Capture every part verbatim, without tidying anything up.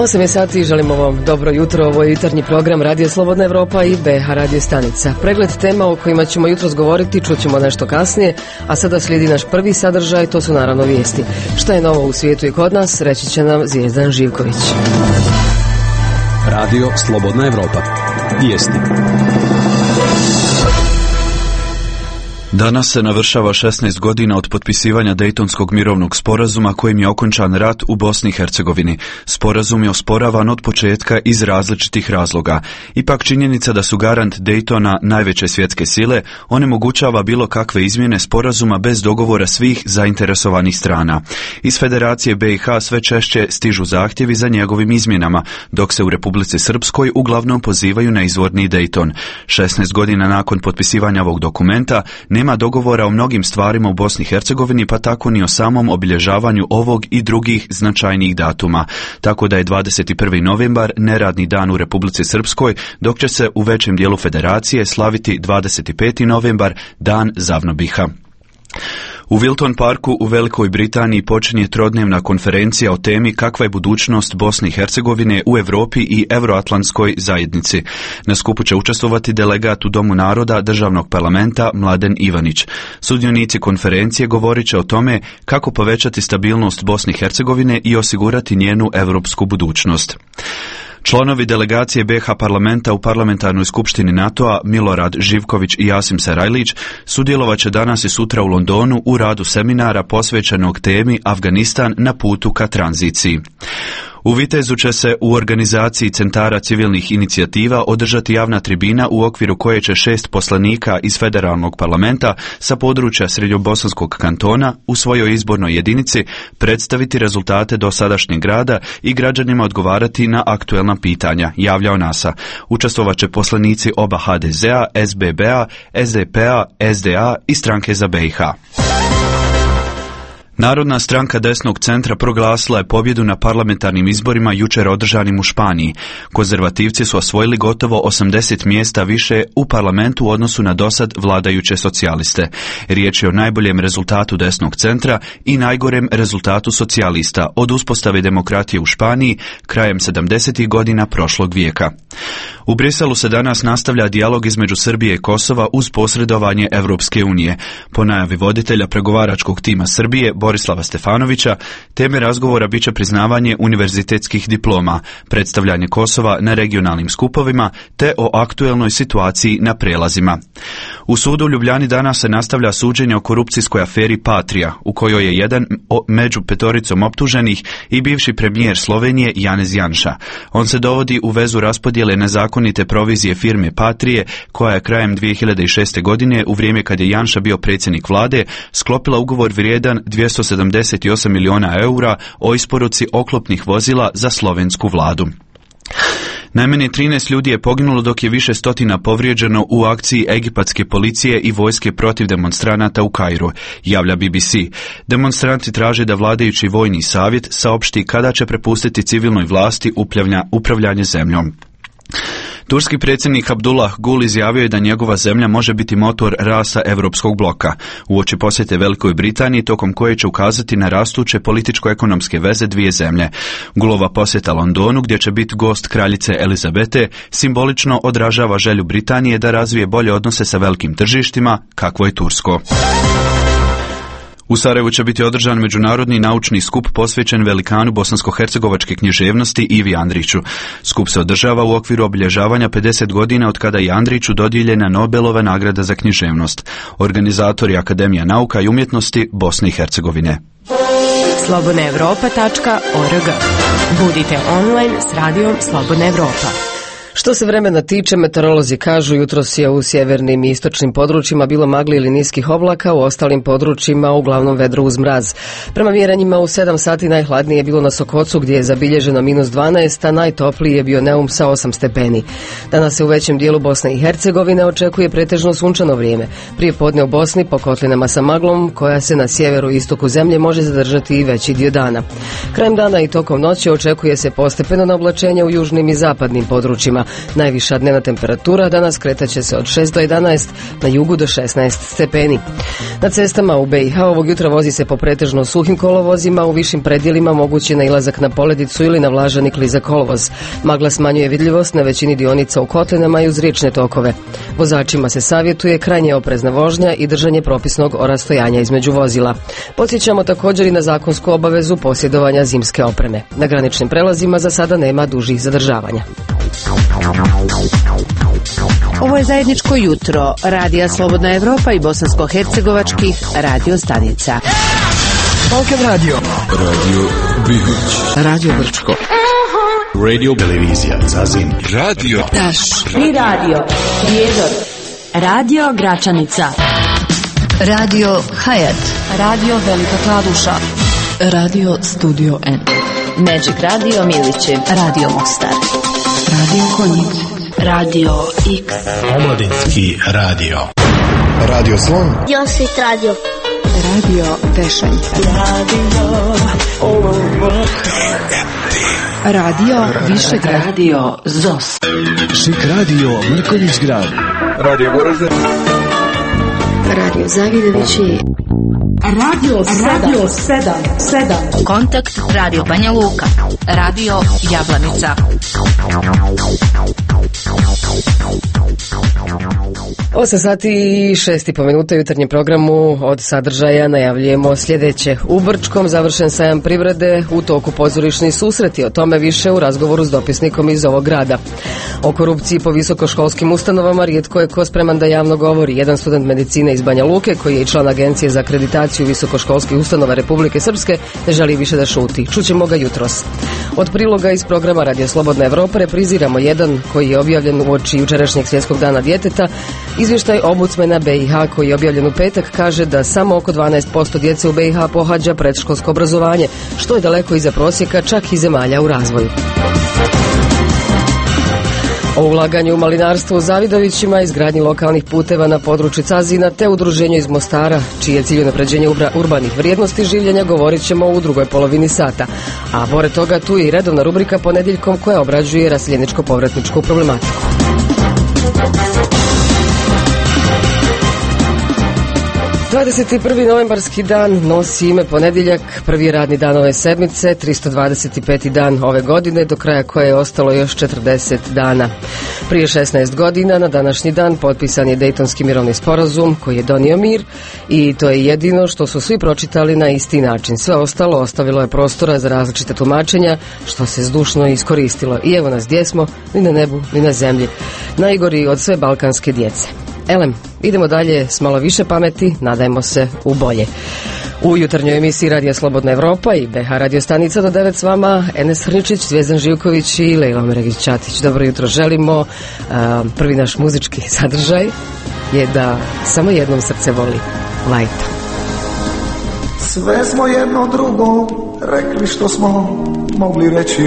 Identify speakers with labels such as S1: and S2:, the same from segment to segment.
S1: osam je sati i želimo vam dobro jutro. Ovo je jutarnji program Radio Slobodna Evropa i B H Radio stanica. Pregled tema o kojima ćemo jutros govoriti čućemo nešto kasnije, a sada slijedi naš prvi sadržaj, to su naravno vijesti. Šta je novo u svijetu i kod nas, reći će nam Zvijezdan Živković.
S2: Radio Slobodna Evropa. Vijesti. Danas se navršava šesnaest godina od potpisivanja Dejtonskog mirovnog sporazuma kojim je okončan rat u Bosni i Hercegovini. Sporazum je osporavan od početka iz različitih razloga. Ipak činjenica da su garant Dejtona najveće svjetske sile onemogućava bilo kakve izmjene sporazuma bez dogovora svih zainteresovanih strana. Iz Federacije B i H sve češće stižu zahtjevi za njegovim izmjenama, dok se u Republici Srpskoj uglavnom pozivaju na izvorni Dejton. šesnaest godina nakon potpisivanja ovog dokumenta nema dogovora o mnogim stvarima u Bosni i Hercegovini, pa tako ni o samom obilježavanju ovog i drugih značajnijih datuma. Tako da je dvadeset prvi novembar neradni dan u Republici Srpskoj, dok će se u većem dijelu federacije slaviti dvadeset peti novembar, dan Zavnobiha. U Wilton Parku u Velikoj Britaniji počinje trodnevna konferencija o temi kakva je budućnost Bosne i Hercegovine u Europi i Euroatlantskoj zajednici. Na skupu će učestvovati delegat u Domu naroda Državnog parlamenta Mladen Ivanić. Sudionici konferencije govorit će o tome kako povećati stabilnost Bosne i Hercegovine i osigurati njenu europsku budućnost. Članovi delegacije B H parlamenta u parlamentarnoj skupštini NATO-a Milorad Živković i Jasim Sarajlić sudjelovat će danas i sutra u Londonu u radu seminara posvećenog temi Afganistan na putu ka tranziciji. U Vitezu će se u organizaciji centara civilnih inicijativa održati javna tribina u okviru koje će šest poslanika iz federalnog parlamenta sa područja Srednjobosanskog kantona u svojoj izbornoj jedinici predstaviti rezultate dosadašnjeg rada i građanima odgovarati na aktuelna pitanja, javlja NASA. Učestvovat će poslanici oba H D Z-a, S B B-a, S D P-a, S D A i Stranke za B i H. Narodna stranka desnog centra proglasila je pobjedu na parlamentarnim izborima jučer održanim u Španiji. Konzervativci su osvojili gotovo osamdeset mjesta više u parlamentu u odnosu na dosad vladajuće socijaliste. Riječ je o najboljem rezultatu desnog centra i najgorem rezultatu socijalista od uspostave demokratije u Španiji krajem sedamdesetih godina prošlog vijeka. U Briselu se danas nastavlja dijalog između Srbije i Kosova uz posredovanje Evropske unije. Po najavi voditelja pregovaračkog tima Srbije Borislava Stefanovića, teme razgovora biće priznavanje univerzitetskih diploma, predstavljanje Kosova na regionalnim skupovima te o aktuelnoj situaciji na prelazima. U sudu u Ljubljani danas se nastavlja suđenje o korupcijskoj aferi Patria, u kojoj je jedan među petoricom optuženih i bivši premijer Slovenije Janez Janša. On se dovodi u vezu raspodjele nezakonite provizije firme Patrije, koja je krajem dvije hiljade šeste. godine, u vrijeme kad je Janša bio predsjednik vlade, sklopila ugovor vrijedan dvjesto sedamdeset osam miliona eura o isporuci oklopnih vozila za slovensku vladu. Najmanje trinaest ljudi je poginulo dok je više stotina povrijeđeno u akciji egipatske policije i vojske protiv demonstranata u Kairu, javlja B B C. Demonstranti traže da vladajući vojni savjet saopšti kada će prepustiti civilnoj vlasti upravljanje zemljom. Turski predsjednik Abdullah Gul izjavio je da njegova zemlja može biti motor rasta europskog bloka, uoči posjete Velikoj Britaniji tokom koje će ukazati na rastuće političko-ekonomske veze dvije zemlje. Gulova posjeta Londonu, gdje će biti gost kraljice Elizabete, simbolično odražava želju Britanije da razvije bolje odnose sa velikim tržištima, kakvo je tursko. U Sarajevu će biti održan međunarodni naučni skup posvećen velikanu bosansko-hercegovačke književnosti Ivi Andriću. Skup se održava u okviru obilježavanja pedeset godina od kada je Andriću dodijeljena Nobelova nagrada za književnost. Organizator je Akademija nauka i umjetnosti Bosne i Hercegovine.
S1: slobodna evropa tačka org. Budite online s radijom Slobodna Evropa. Što se vremena tiče, meteorolozi kažu jutros je u sjevernim i istočnim područjima bilo magli ili niskih oblaka, u ostalim područjima uglavnom vedro uz mraz. Prema mjerenjima u sedam sati najhladnije je bilo na Sokocu gdje je zabilježeno minus dvanaest, a najtopliji je bio Neum sa osam stepeni. Danas se u većem dijelu Bosne i Hercegovine očekuje pretežno sunčano vrijeme. Prije podne u Bosni po kotlinama sa maglom koja se na sjeveru i istoku zemlje može zadržati i veći dio dana. Krajem dana i tokom noći očekuje se postepeno na oblačenje u južnim i zapadnim područjima. najviša dnevna temperatura danas kretaće se od šest do jedanaest, na jugu do šesnaest stepeni. Na cestama u B i H ovog jutra vozi se po pretežno suhim kolovozima, u višim predjelima mogući je nailazak na poledicu ili na vlažan i klizak kolovoz. Magla smanjuje vidljivost na većini dionica u kotlinama i uz riječne tokove. Vozačima se savjetuje krajnje oprezna vožnja i držanje propisnog rastojanja između vozila. Podsjećamo također i na zakonsku obavezu posjedovanja zimske opreme. Na graničnim prelazima za sada nema dužih zadržavanja.
S3: Ovo je zajedničko jutro Radija Slobodna Evropa i bosansko-hercegovačkih radio stanica.
S4: Balkan Radio, Radio Bihać, Radio Brčko, Radio Televizija Zazin, Radio
S5: Taš, i Radio Prijedor, Radio Gračanica,
S6: Radio Hayat,
S5: Radio Velika Kladuša,
S6: Radio Studio N,
S5: Magic Radio Miliće,
S6: Radio Mostar,
S5: Radio Konjic, Radio X,
S4: Omladinski radio, Radio Slon,
S7: Josit Radio,
S6: Radio Vešaljka, Radio Višeg,
S5: Radio Zos,
S4: Šik Radio Mrković grad, Radio Goražde,
S6: Radio Zavidovići,
S5: Radio Radio sedam sedam,
S3: Kontakt Radio Banja Luka, Radio Jablanica.
S1: osam sati i šest i po minuta u jutarnjem programu od sadržaja najavljujemo sljedeće. U Brčkom završen sajam privrede, u toku pozorišni susreti, o tome više u razgovoru s dopisnikom iz ovog grada. O korupciji po visokoškolskim ustanovama rijetko je ko spreman da javno govori. Jedan student medicine iz Banja Luke, koji je i član Agencije za akreditaciju visokoškolskih ustanova Republike Srpske, ne želi više da šuti. Čućemo ga jutros. Od priloga iz programa Radio Slobodna Evropa repriziramo jedan koji je objavljen uoči jučerašnjeg svjetskog dana djeteta. Izvještaj ombudsmena B i H koji je objavljen u petak kaže da samo oko dvanaest posto djece u B i H pohađa predškolsko obrazovanje, što je daleko iza prosjeka čak i zemalja u razvoju. O ulaganju u malinarstvo u Zavidovićima, izgradnji lokalnih puteva na području Cazina te udruženju iz Mostara, čiji je cilj unapređenje urbanih vrijednosti življenja, govorit ćemo u drugoj polovini sata. A pored toga tu je i redovna rubrika ponedjeljkom koja obrađuje raseljeničko-povratničku problematiku. dvadeset prvi novembarski dan nosi ime ponedjeljak, prvi radni dan ove sedmice, tristo dvadeset peti dan ove godine, do kraja koje je ostalo još četrdeset dana. Prije šesnaest godina na današnji dan potpisan je Dejtonski mirovni sporazum koji je donio mir i to je jedino što su svi pročitali na isti način. Sve ostalo ostavilo je prostora za različite tumačenja, što se zdušno iskoristilo. I evo nas gdje smo, ni na nebu, ni na zemlji. Najgori od sve balkanske djece. Elem, idemo dalje s malo više pameti, nadajmo se u bolje. U jutarnjoj emisiji Radija Slobodna Evropa i B H radio stanica do devet s vama Enes Hrničić, Zvijezdan Živković i Lejla Meregić-Ćatić. Dobro jutro želimo. Prvi naš muzički sadržaj je da samo jednom srce voli Vajta.
S8: Sve smo jedno drugo rekli što smo mogli reći,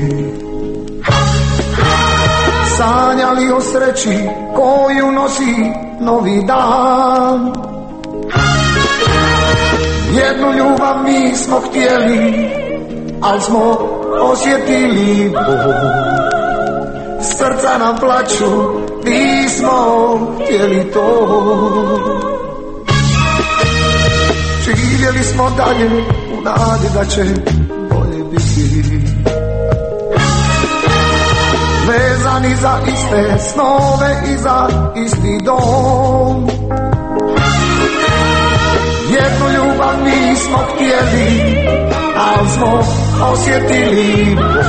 S8: sanjali o sreći koju nosi novi dan. Jednu ljubav mi smo htjeli, al smo osjetili bol. Srca nam plaću, nismo htjeli to. Živjeli smo dalje u nadi da će bolje biti, vezani za iste snove i za isti dom. Jednu ljubav nismo htjeli, al smo osjetili bol.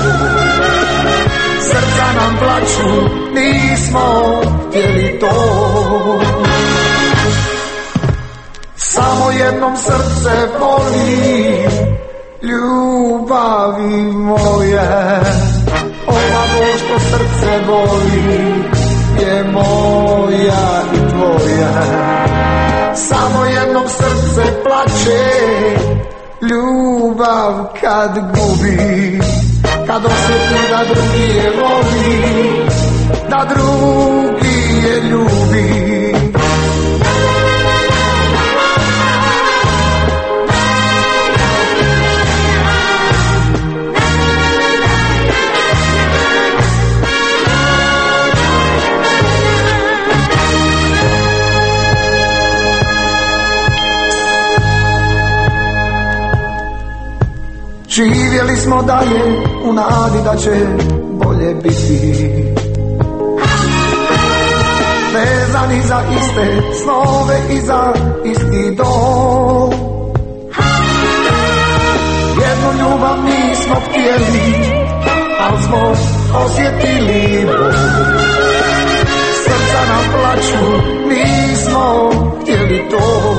S8: Srca nam plaću, nismo htjeli to. Samo jednom srce boli, ljubavi moje. Ova bol što srce boli je moja i tvoja. Samo jednom srce plače, ljubav kad gubi, kad osjeti da drugi je voli, da drugi je ljubi. živjeli smo dalje u nadi da će bolje biti, vezani za iste snove i za isti dom. Jednu ljubav nismo htjeli, al smo osjetili bol. Srca nam plaću, nismo htjeli to.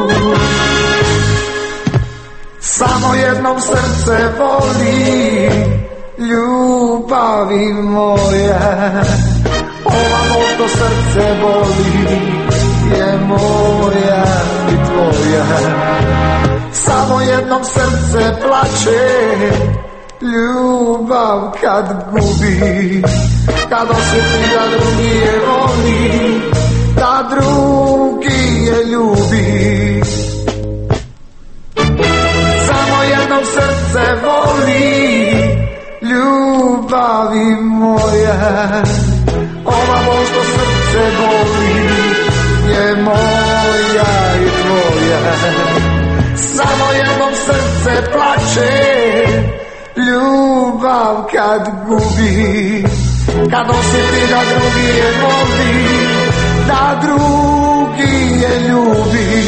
S8: Samo jednom srce voli, ljubavi moja. Ovamo što srce voli je moja i tvoja. Samo jednom srce plaće, ljubav kad gubi, kad osjeti da drugi je voli, da drugi je ljubi. Samo jednom srce voli, ljubavi moja. Ovamo što srce voli je moja i tvoja. Samo jednom srce plaće, ljubav kad gubi, kad osjeti da drugi je voli, da drugi je ljubi.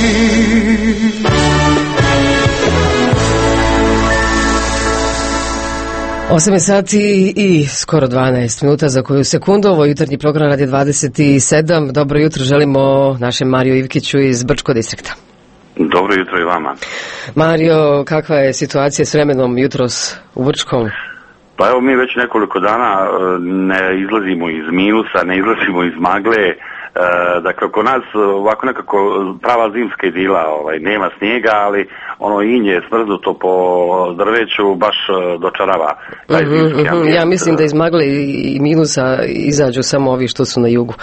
S1: osam je sati i skoro dvanaest minuta za koju sekundu. Ovo jutarnji program radi dvadeset sedam. Dobro jutro želimo našem Mariju Ivkiću iz Brčko distrikta.
S7: Dobro jutro i vama.
S1: Mario, kakva je situacija s vremenom jutros u Brčkom?
S7: Pa evo, mi već nekoliko dana ne izlazimo iz minusa, ne izlazimo iz magle. E, dakle, oko nas ovako nekako prava zimska idila, ovaj, nema snijega, ali ono inje smrznuto po drveću baš dočarava. Taj
S1: mm-hmm,
S7: zimski
S1: mm-hmm. Ja mislim da iz magle i minusa izađu samo ovi što su na jugu.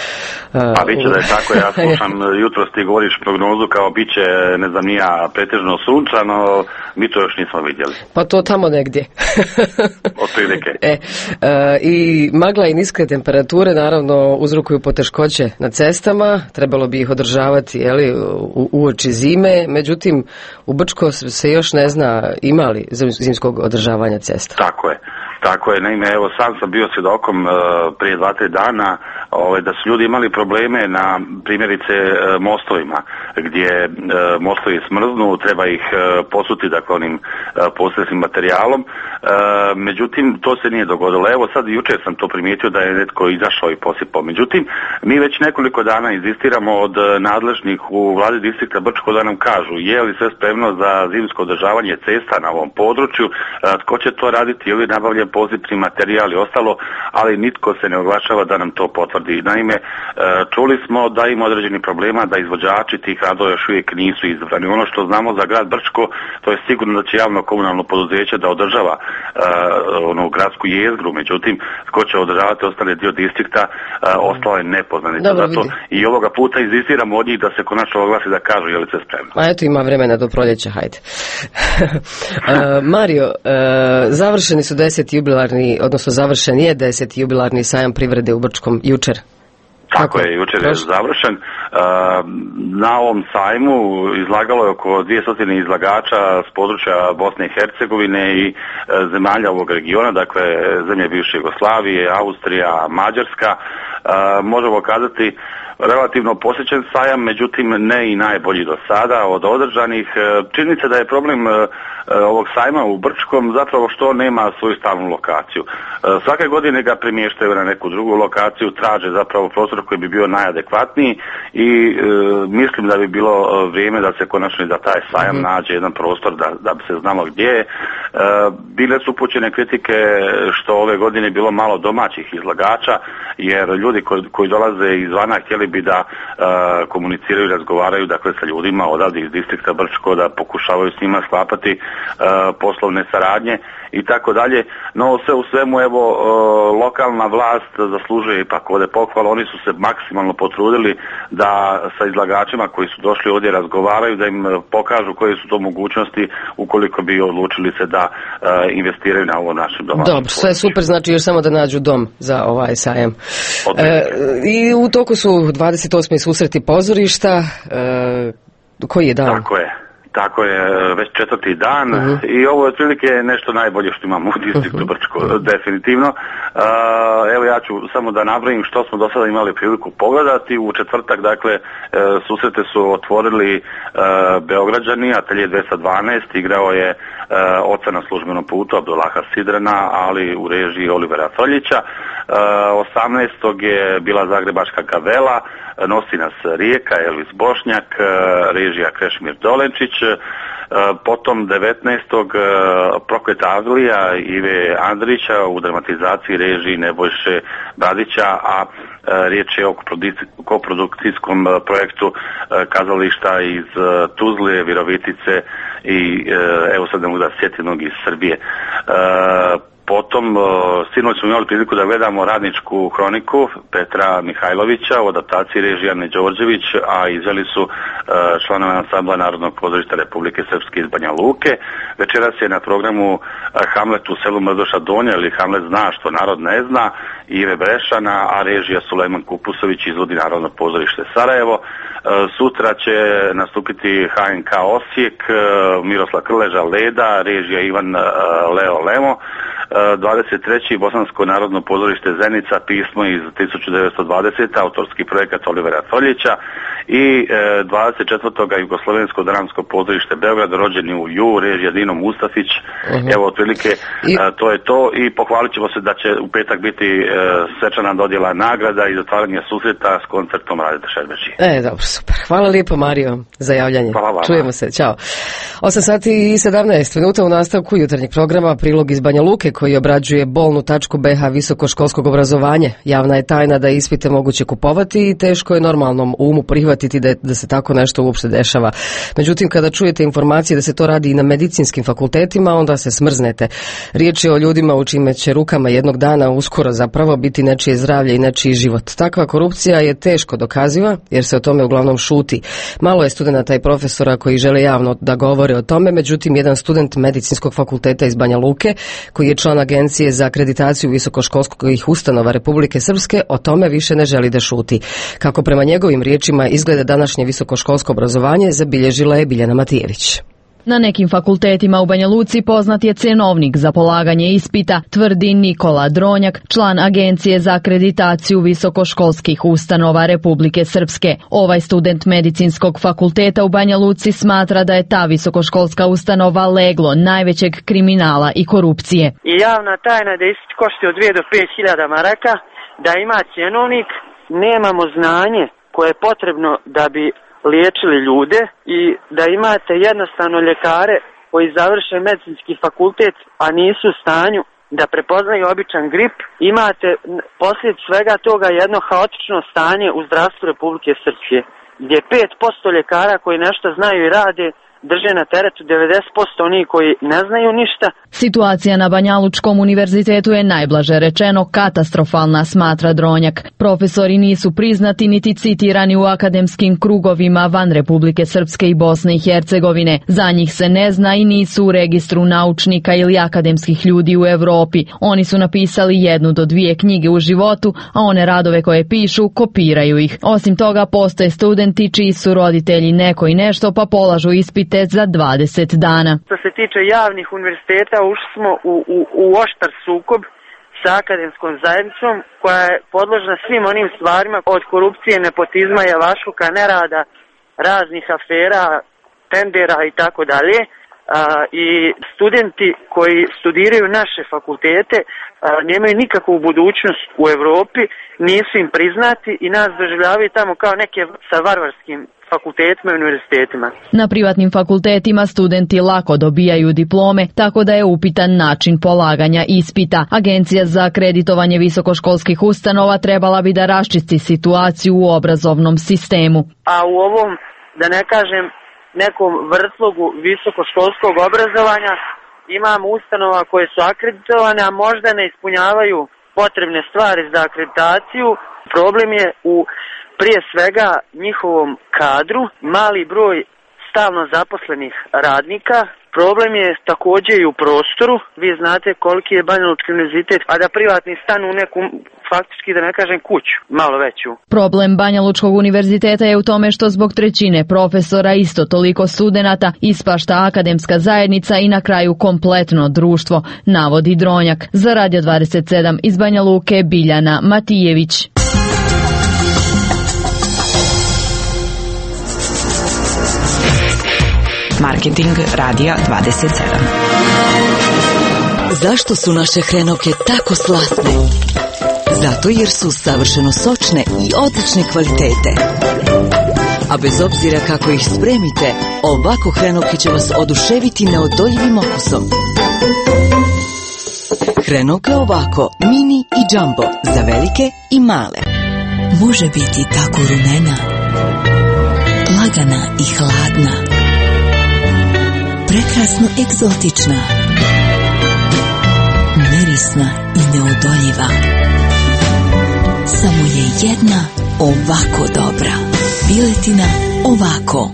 S7: Pa bit će da je tako, ja slušam jutros ti govoriš prognozu kao bit će, ne znam, nija pretežno sunčano, mi to još nismo vidjeli.
S1: Pa to tamo negdje.
S7: Otprilike.
S1: E, e, i magla i niske temperature naravno uzrokuju poteškoće na cestama, trebalo bi ih održavati, jeli, u, u oči zime, međutim u Brčko se još ne zna ima li zimskog održavanja cesta.
S7: Tako je. Tako je, naime, evo sam sam bio svjedokom uh, prije dva, tri dana ovaj, da su ljudi imali probleme na primjerice uh, mostovima, gdje uh, mostovi smrznu, treba ih uh, posuti, dakle, onim uh, posebnim materijalom, uh, međutim, to se nije dogodilo. Evo sad, jučer sam to primijetio da je netko izašao i posipao. Međutim, mi već nekoliko dana inzistiramo od uh, nadležnih u vladi distrikta Brčko da nam kažu je li sve spremno za zimsko održavanje cesta na ovom području, uh, tko će to raditi ili nabavlja pozivni materijal i ostalo, ali nitko se ne oglašava da nam to potvrdi. Naime, čuli smo da ima određeni problema da izvođači tih radova još uvijek nisu izabrani. Ono što znamo za grad Brčko, to je sigurno da će javno komunalno poduzeće da održava uh, onu gradsku jezgru, međutim, tko će održavati ostali dio distrikta, uh, ostalo je nepoznanica. Zato i ovoga puta inzistiramo od njih da se konačno oglasi da kažu je li se spremno.
S1: A eto, ima vremena do proljeća, hajde. uh, Mario, uh, završeni su deseti jubilarni, odnosno završen je deseti jubilarni sajam privrede u Brčkom jučer.
S7: Tako je, jučer je završen. Na ovom sajmu izlagalo je oko dvjesto izlagača s područja Bosne i Hercegovine i zemalja ovog regiona, dakle zemlje bivše Jugoslavije, Austrija, Mađarska. Možemo kazati relativno posjećen sajam, međutim ne i najbolji do sada od održanih. Čini se da je problem ovog sajma u Brčkom zapravo što nema svoju stalnu lokaciju. Svake godine ga premještaju na neku drugu lokaciju, traže zapravo prostor koji bi bio najadekvatniji i e, mislim da bi bilo vrijeme da se konačno za taj sajam mm-hmm. nađe jedan prostor da, da bi se znalo gdje je. E, bile su upućene kritike što ove godine bilo malo domaćih izlagača, jer ljudi koji, koji dolaze izvana htjeli bi da e, komuniciraju i razgovaraju, dakle, sa ljudima odavde iz distrikta Brčko, da pokušavaju s njima sklapati e, poslovne saradnje i tako dalje. No sve u svemu, evo, e, lokalna vlast zaslužuje ipak ovdje pohvalu. Oni su se maksimalno potrudili da sa izlagačima koji su došli ovdje razgovaraju, da im pokažu koje su to mogućnosti ukoliko bi odlučili se da e, investiraju na ovo našem domaćem.
S1: Dobro, sve super, znači još samo da nađu dom za ovaj sajam. E, I u toku su dvadeset osmi susreti pozorišta. E, koji je dan?
S7: Tako je. Tako je, već četvrti dan uh-huh. i ovo je otprilike nešto najbolje što imamo u distriktu uh-huh. Brčko, definitivno. Uh, evo ja ću samo da nabrojim što smo do sada imali priliku pogledati. U četvrtak, dakle, uh, susrete su otvorili uh, Beograđani, Atelje dvesta dvanaest, igrao je uh, oca na službenom putu Abdullaha Sidrana, ali u režiji Olivera Toljića. Uh, osamnaestog je bila Zagrebačka Gavela, nosi nas Rijeka, Elvis Bošnjak, režija Krešimir Dolenčić, potom devetnaestog Prokleta Avlija Ive Andrića u dramatizaciji režiji Nebojše Bradića, a riječ je o koprodukcijskom projektu kazališta iz Tuzle, Virovitice i evo sad ne mogu da sjetim iz Srbije. Potom, sinoć smo imali priliku da gledamo Radničku hroniku Petra Mihajlovića u adaptaciji režije Ane Đorđević, a izveli su članove ansambla Narodnog pozorišta Republike Srpske iz Banja Luke. Večeras je na programu Hamlet u selu Mrdoša Donja ili Hamlet zna što narod ne zna Ive Brešana, a režija Sulejman Kupusović izvodi Narodno pozorište Sarajevo. Sutra će nastupiti H N K Osijek, Miroslav Krleža Leda, režija Ivan Leo Lemo. dvadeset treći Bosansko narodno pozorište Zenica, pismo iz tisuću devetsto dvadesete. autorski projekat Olivera Toljića i dvadeset četvrtog Jugoslovensko dramsko pozorište Beograd, rođeni u Ju, režija Dino Mustafić. Uh-huh. Evo, otprilike I... to je to i pohvalit ćemo se da će u petak biti svečana dodjela nagrada i zatvaranje susreta s koncertom Radeta Šerbeđije.
S1: E, dobro, super. Hvala lijepo, Mario, za javljanje.
S7: Hvala.
S1: Čujemo se, čao. osam sati i sedamnaest minuta u nastavku jutarnjeg programa prilog iz Banja Luke koji obrađuje bolnu tačku B H visokoškolskog obrazovanja. Javna je tajna da ispite moguće kupovati i teško je normalnom umu prihvatiti da, je, da se tako nešto uopšte dešava. Međutim, kada čujete informacije da se to radi i na medicinskim fakultetima, onda se smrznete. Riječ je o ljudima u čime će rukama jednog dana uskoro zapravo biti nečije zdravlje i nečiji život. Takva korupcija je teško dokaziva jer se o tome uglavnom šuti. Malo je studenata i profesora koji žele javno da govore o tome, međutim jedan student medicinskog fakulteta iz Banja Luke koji je član Agencije za akreditaciju visokoškolskih ustanova Republike Srpske o tome više ne želi da šuti. Kako prema njegovim riječima izgleda današnje visokoškolsko obrazovanje, zabilježila je Biljana Matijević.
S9: Na nekim fakultetima u Banja Luci poznat je cenovnik za polaganje ispita, tvrdi Nikola Dronjak, član Agencije za akreditaciju visokoškolskih ustanova Republike Srpske. Ovaj student medicinskog fakulteta u Banja Luci smatra da je ta visokoškolska ustanova leglo najvećeg kriminala i korupcije.
S10: I javna tajna da ispit košta od dvije do pet hiljada maraka, da ima cenovnik, nemamo znanje koje je potrebno da bi liječili ljude i da imate jednostavno ljekare koji završe medicinski fakultet, a nisu u stanju da prepoznaju običan grip. Imate posljed svega toga jedno haotično stanje u zdravstvu Republike Srpske, gdje pet posto ljekara koji nešto znaju i rade drže na teretu devedeset posto oni koji ne znaju ništa.
S9: Situacija na Banjalučkom univerzitetu je najblaže rečeno katastrofalna, smatra Dronjak. Profesori nisu priznati niti citirani u akademskim krugovima van Republike Srpske i Bosne i Hercegovine. Za njih se ne zna i nisu u registru naučnika ili akademskih ljudi u Europi. Oni su napisali jednu do dvije knjige u životu, a one radove koje pišu kopiraju ih. Osim toga postoje studenti čiji su roditelji neko i nešto pa polažu ispite za dvadeset dana.
S10: Što se tiče javnih univerziteta, ušli smo u, u, u oštar sukob sa akademskom zajednicom koja je podložna svim onim stvarima od korupcije, nepotizma, javašluka, nerada, raznih afera, tendera i tako dalje. I studenti koji studiraju naše fakultete a, nemaju nikakvu budućnost u Europi, nisu im priznati i nas doživljavaju tamo kao neke sa varvarskim fakultetima i univerzitetima.
S9: Na privatnim fakultetima studenti lako dobijaju diplome, tako da je upitan način polaganja ispita. Agencija za akreditovanje visokoškolskih ustanova trebala bi da raščisti situaciju u obrazovnom sistemu.
S10: A u ovom, da ne kažem, nekom vrtlogu visokoškolskog obrazovanja imamo ustanova koje su akreditovane, a možda ne ispunjavaju potrebne stvari za akreditaciju. Problem je u prije svega njihovom kadru, mali broj stalno zaposlenih radnika, Problem je također i u prostoru. Vi znate koliki je Banja Lučki univerzitet, a da privatni stan u neku, faktički da ne kažem kuću, malo veću.
S9: Problem Banja Lučkog univerziteta je u tome što zbog trećine profesora, isto toliko studenata, ispašta akademska zajednica i na kraju kompletno društvo, navodi Dronjak. Za Radio dvadeset sedam iz Banja Luke, Biljana Matijević.
S5: Marketing Radija dvadeset sedam.
S11: Zašto su naše hrenovke tako slatne? Zato jer su savršeno sočne i odlične kvalitete. A bez obzira kako ih spremite, ovako hrenovke će vas oduševiti neodoljivim okusom. Hrenovke ovako, mini i džambo, za velike i male.
S12: Može biti tako rumena, lagana i hladna, prekrasno egzotična, mirisna i neodoljiva. Samo je jedna ovako dobra. Piletina ovako.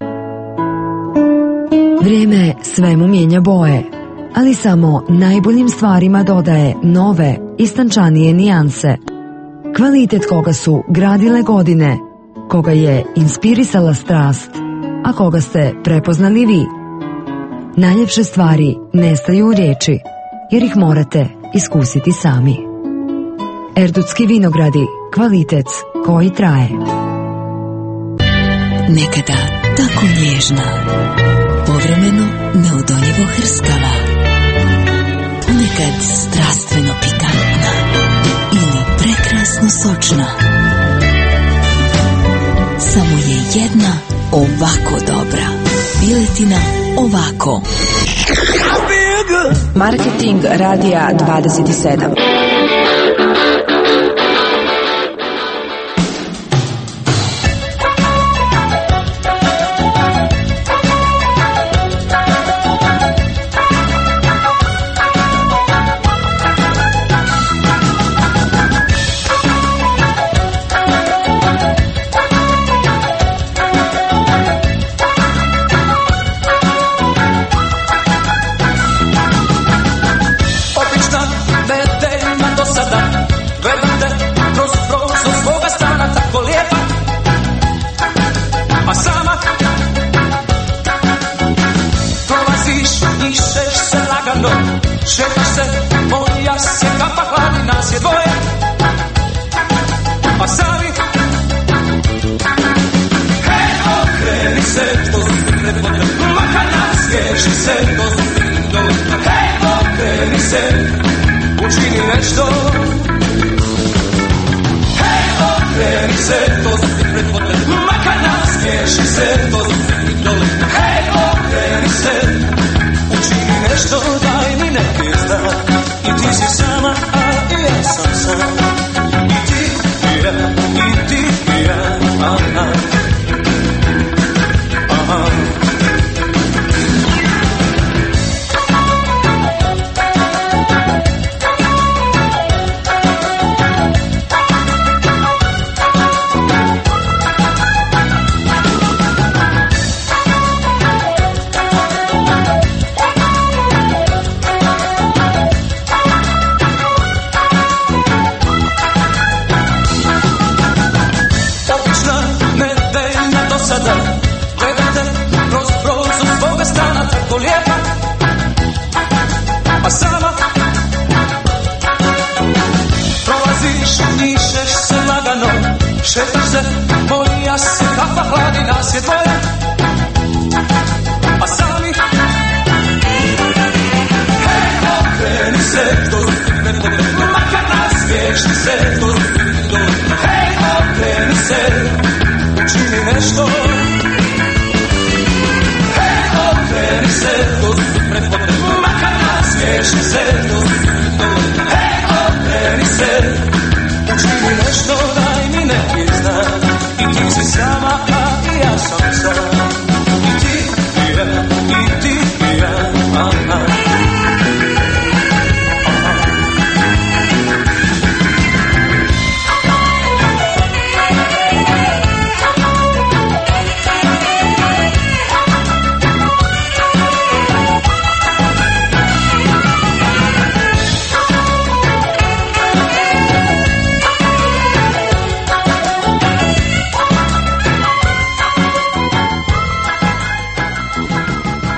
S13: Vrijeme svemu mijenja boje, ali samo najboljim stvarima dodaje nove, istančanije nijanse. Kvalitet koga su gradile godine, koga je inspirisala strast, a koga ste prepoznali vi. Najljepše stvari nestaju u riječi, jer ih morate iskusiti sami. Erdutski vinogradi, kvalitet koji traje.
S12: Nekada tako nježna, povremeno neodoljivo hrskava, ponekad strastveno pikantna ili prekrasno sočna. Samo je jedna ovako dobra. Piletina ovako.
S5: Marketing Radija dvadeset sedam.
S14: Šetaš se, moja se kapa hladi, nas je dvoje, a sami. Hej, okreni se, to su predvode, maka nas sviješi se, to su predvode. Hej, okreni se, učini nešto. Hej, okreni se, to su predvode, maka nas sviješi se, to su predvode. Hej, okreni se, učini nešto, daj mi neki znak. I ti si sama, a i ja sam sam. I ti i ja, i ti i ja, aha, aha. A sama prolaziš, nišeš se lagano, šetaš se, moja se kapa hladi, nas je dvoje, a sami. Hej, okreni se, to su predvode, makar nas sviješi se, to su predvode. Hej, okreni se, učini nešto. Hej, okreni se, to su predvode, makar nas sviješi se, to su predvode. Hej, okreni se, učini nešto, daj mi neki znak. I ti si sama, a i ja sam sam. I ti i ja, i ti i ja, aha.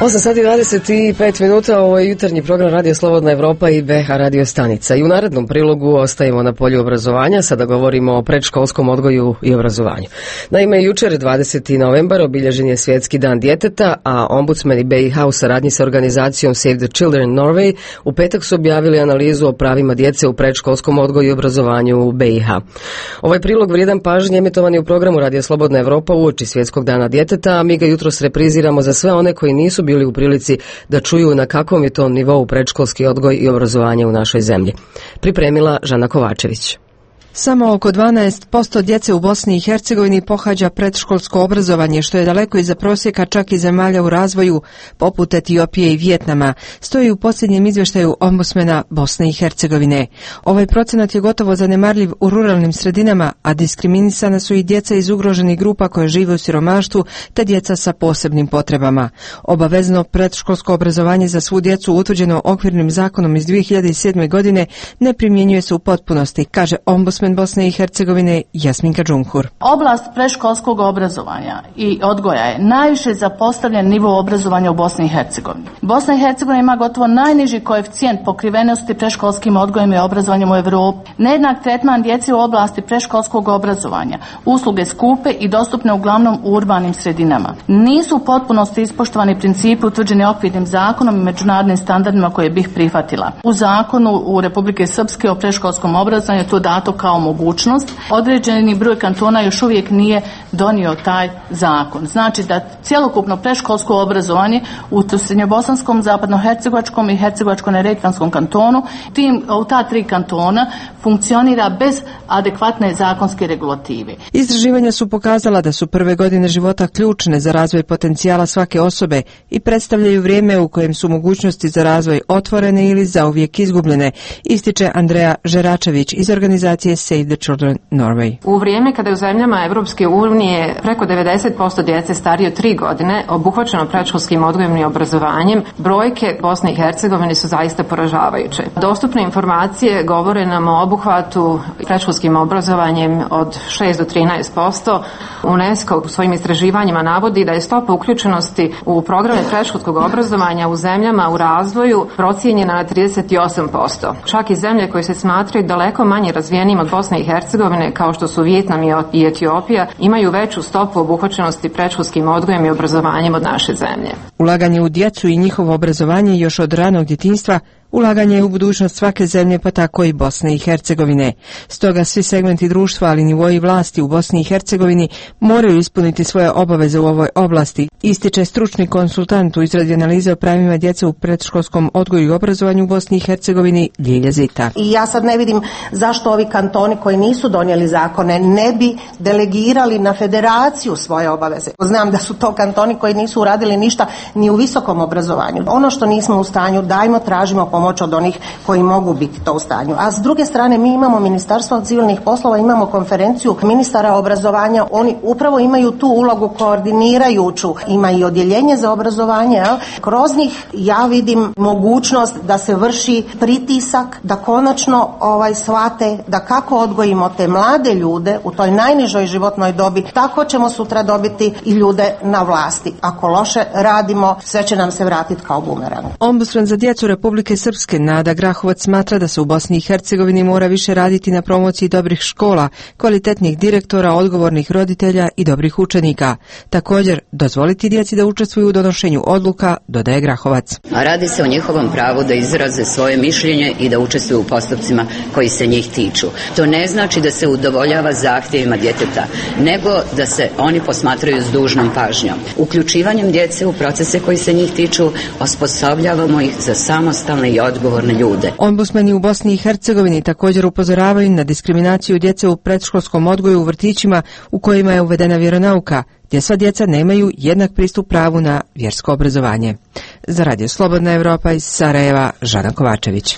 S1: osam sati i dvadeset pet minuta, ovo je jutarnji program Radio Slobodna Evropa i B H radio stanica. I u narednom prilogu ostajemo na polju obrazovanja, sada govorimo o predškolskom odgoju i obrazovanju. Naime, jučer dvadeseti novembar obilježen je Svjetski dan djeteta, a ombudsmeni B i H u saradnji sa organizacijom Save the Children Norway u petak su objavili analizu o pravima djece u predškolskom odgoju i obrazovanju u B i H. Ovaj prilog vrijedan pažnje emitovan je u programu Radio Slobodna Evropa uoči Svjetskog dana djeteta, a mi ga jutros repriziramo za sve one koji nisu bili u prilici da čuju na kakvom je to nivou predškolski odgoj i obrazovanje u našoj zemlji. Pripremila Žana Kovačević.
S15: Samo oko dvanaest posto djece u Bosni i Hercegovini pohađa predškolsko obrazovanje, što je daleko iza prosjeka čak i zemalja u razvoju, poput Etiopije i Vijetnama, stoji u posljednjem izvještaju ombudsmena Bosne i Hercegovine. Ovaj procenat je gotovo zanemarljiv u ruralnim sredinama, a diskriminisana su i djeca iz ugroženih grupa koje žive u siromaštvu, te djeca sa posebnim potrebama. Obavezno predškolsko obrazovanje za svu djecu utvrđeno okvirnim zakonom iz dvije hiljade sedme. godine ne primjenjuje se u potpunosti, kaže ombudsman Bosne i Hercegovine Jasminka Džunhur.
S16: Oblast predškolskog obrazovanja i odgoja je najviše zapostavljen nivo obrazovanja u Bosni i Hercegovini. Bosna i Hercegovina ima gotovo najniži koeficijent pokrivenosti predškolskim odgojem i obrazovanjem u Europi. Nejednak tretman djece u oblasti predškolskog obrazovanja, usluge skupe i dostupne uglavnom u urbanim sredinama. Nisu u potpunosti ispoštovani principi utvrđeni okvirnim zakonom i međunarodnim standardima koje bih prihvatila. U zakonu u Republike Srpske o predškolskom obrazovanju je to dato kao mogućnost. Određeni broj kantona još uvijek nije donio taj zakon. Znači da cjelokupno predškolsko obrazovanje u srednjobosanskom, zapadnohercegovačkom i hercegovačko-neretvanskom kantonu, tim, u ta tri kantona funkcionira bez adekvatne zakonske regulative.
S15: Istraživanja su pokazala da su prve godine života ključne za razvoj potencijala svake osobe i predstavljaju vrijeme u kojem su mogućnosti za razvoj otvorene ili zauvijek izgubljene, ističe Andreja Žeračević iz organizacije Save the Children Norway.
S17: U vrijeme kada je u zemljama Evropske unije preko devedeset posto djece starije od tri godine obuhvaćeno predškolskim odgojem i obrazovanjem, brojke Bosne i Hercegovine su zaista poražavajuće. Dostupne informacije govore nam o obuhvatu predškolskim obrazovanjem od šest do trinaest posto. UNESCO u svojim istraživanjima navodi da je stopa uključenosti u programe predškolskog obrazovanja u zemljama u razvoju procijenjena na trideset osam posto. Čak i zemlje koje se smatraju daleko manje razvijenim od Bosne i Hercegovine, kao što su Vijetnam i Etiopija, imaju veću stopu obuhvaćenosti predškolskim odgojem i obrazovanjem od naše zemlje.
S15: Ulaganje u djecu i njihovo obrazovanje još od ranog djetinjstva ulaganje je u budućnost svake zemlje, pa tako i Bosne i Hercegovine. Stoga svi segmenti društva, ali nivoji vlasti u Bosni i Hercegovini moraju ispuniti svoje obaveze u ovoj oblasti, ističe stručni konsultant u izradi analize o pravima djece u predškolskom odgoju i obrazovanju u Bosni i Hercegovini Ljilja Zita.
S18: I ja sad ne vidim zašto ovi kantoni koji nisu donijeli zakone ne bi delegirali na federaciju svoje obaveze. Znam da su to kantoni koji nisu uradili ništa ni u visokom obrazovanju. Ono što nismo u stanju, dajmo, tražimo pomoć od onih koji mogu biti to u stanju. A s druge strane mi imamo Ministarstvo civilnih poslova, imamo konferenciju ministara obrazovanja, oni upravo imaju tu ulogu koordinirajuću, ima i odjeljenje za obrazovanje, jel? Kroz njih ja vidim mogućnost da se vrši pritisak, da konačno ovaj shvate da kako odgojimo te mlade ljude u toj najnižoj životnoj dobi, tako ćemo sutra dobiti i ljude na vlasti. Ako loše radimo, sve će nam se vratiti kao bumerang.
S15: Ombudsman za djecu Republike Srpske Nada Grahovac smatra da se u Bosni i Hercegovini mora više raditi na promociji dobrih škola, kvalitetnih direktora, odgovornih roditelja i dobrih učenika. Također, dozvoliti djeci da učestvuju u donošenju odluka, dodaje Grahovac.
S19: A radi se o njihovom pravu da izraze svoje mišljenje i da učestvuju u postupcima koji se njih tiču. To ne znači da se udovoljava zahtjevima djeteta, nego da se oni posmatraju s dužnom pažnjom. Uključivanjem djece u procese koji se njih tiču, osposobljavamo ih za samostalne i odgovorne ljude.
S15: Ombudsmani u Bosni i Hercegovini također upozoravaju na diskriminaciju djece u predškolskom odgoju u vrtićima u kojima je uvedena vjeronauka, gdje sva djeca nemaju jednak pristup pravu na vjersko obrazovanje. Za Radio Slobodna Evropa iz Sarajeva, Žana Kovačević.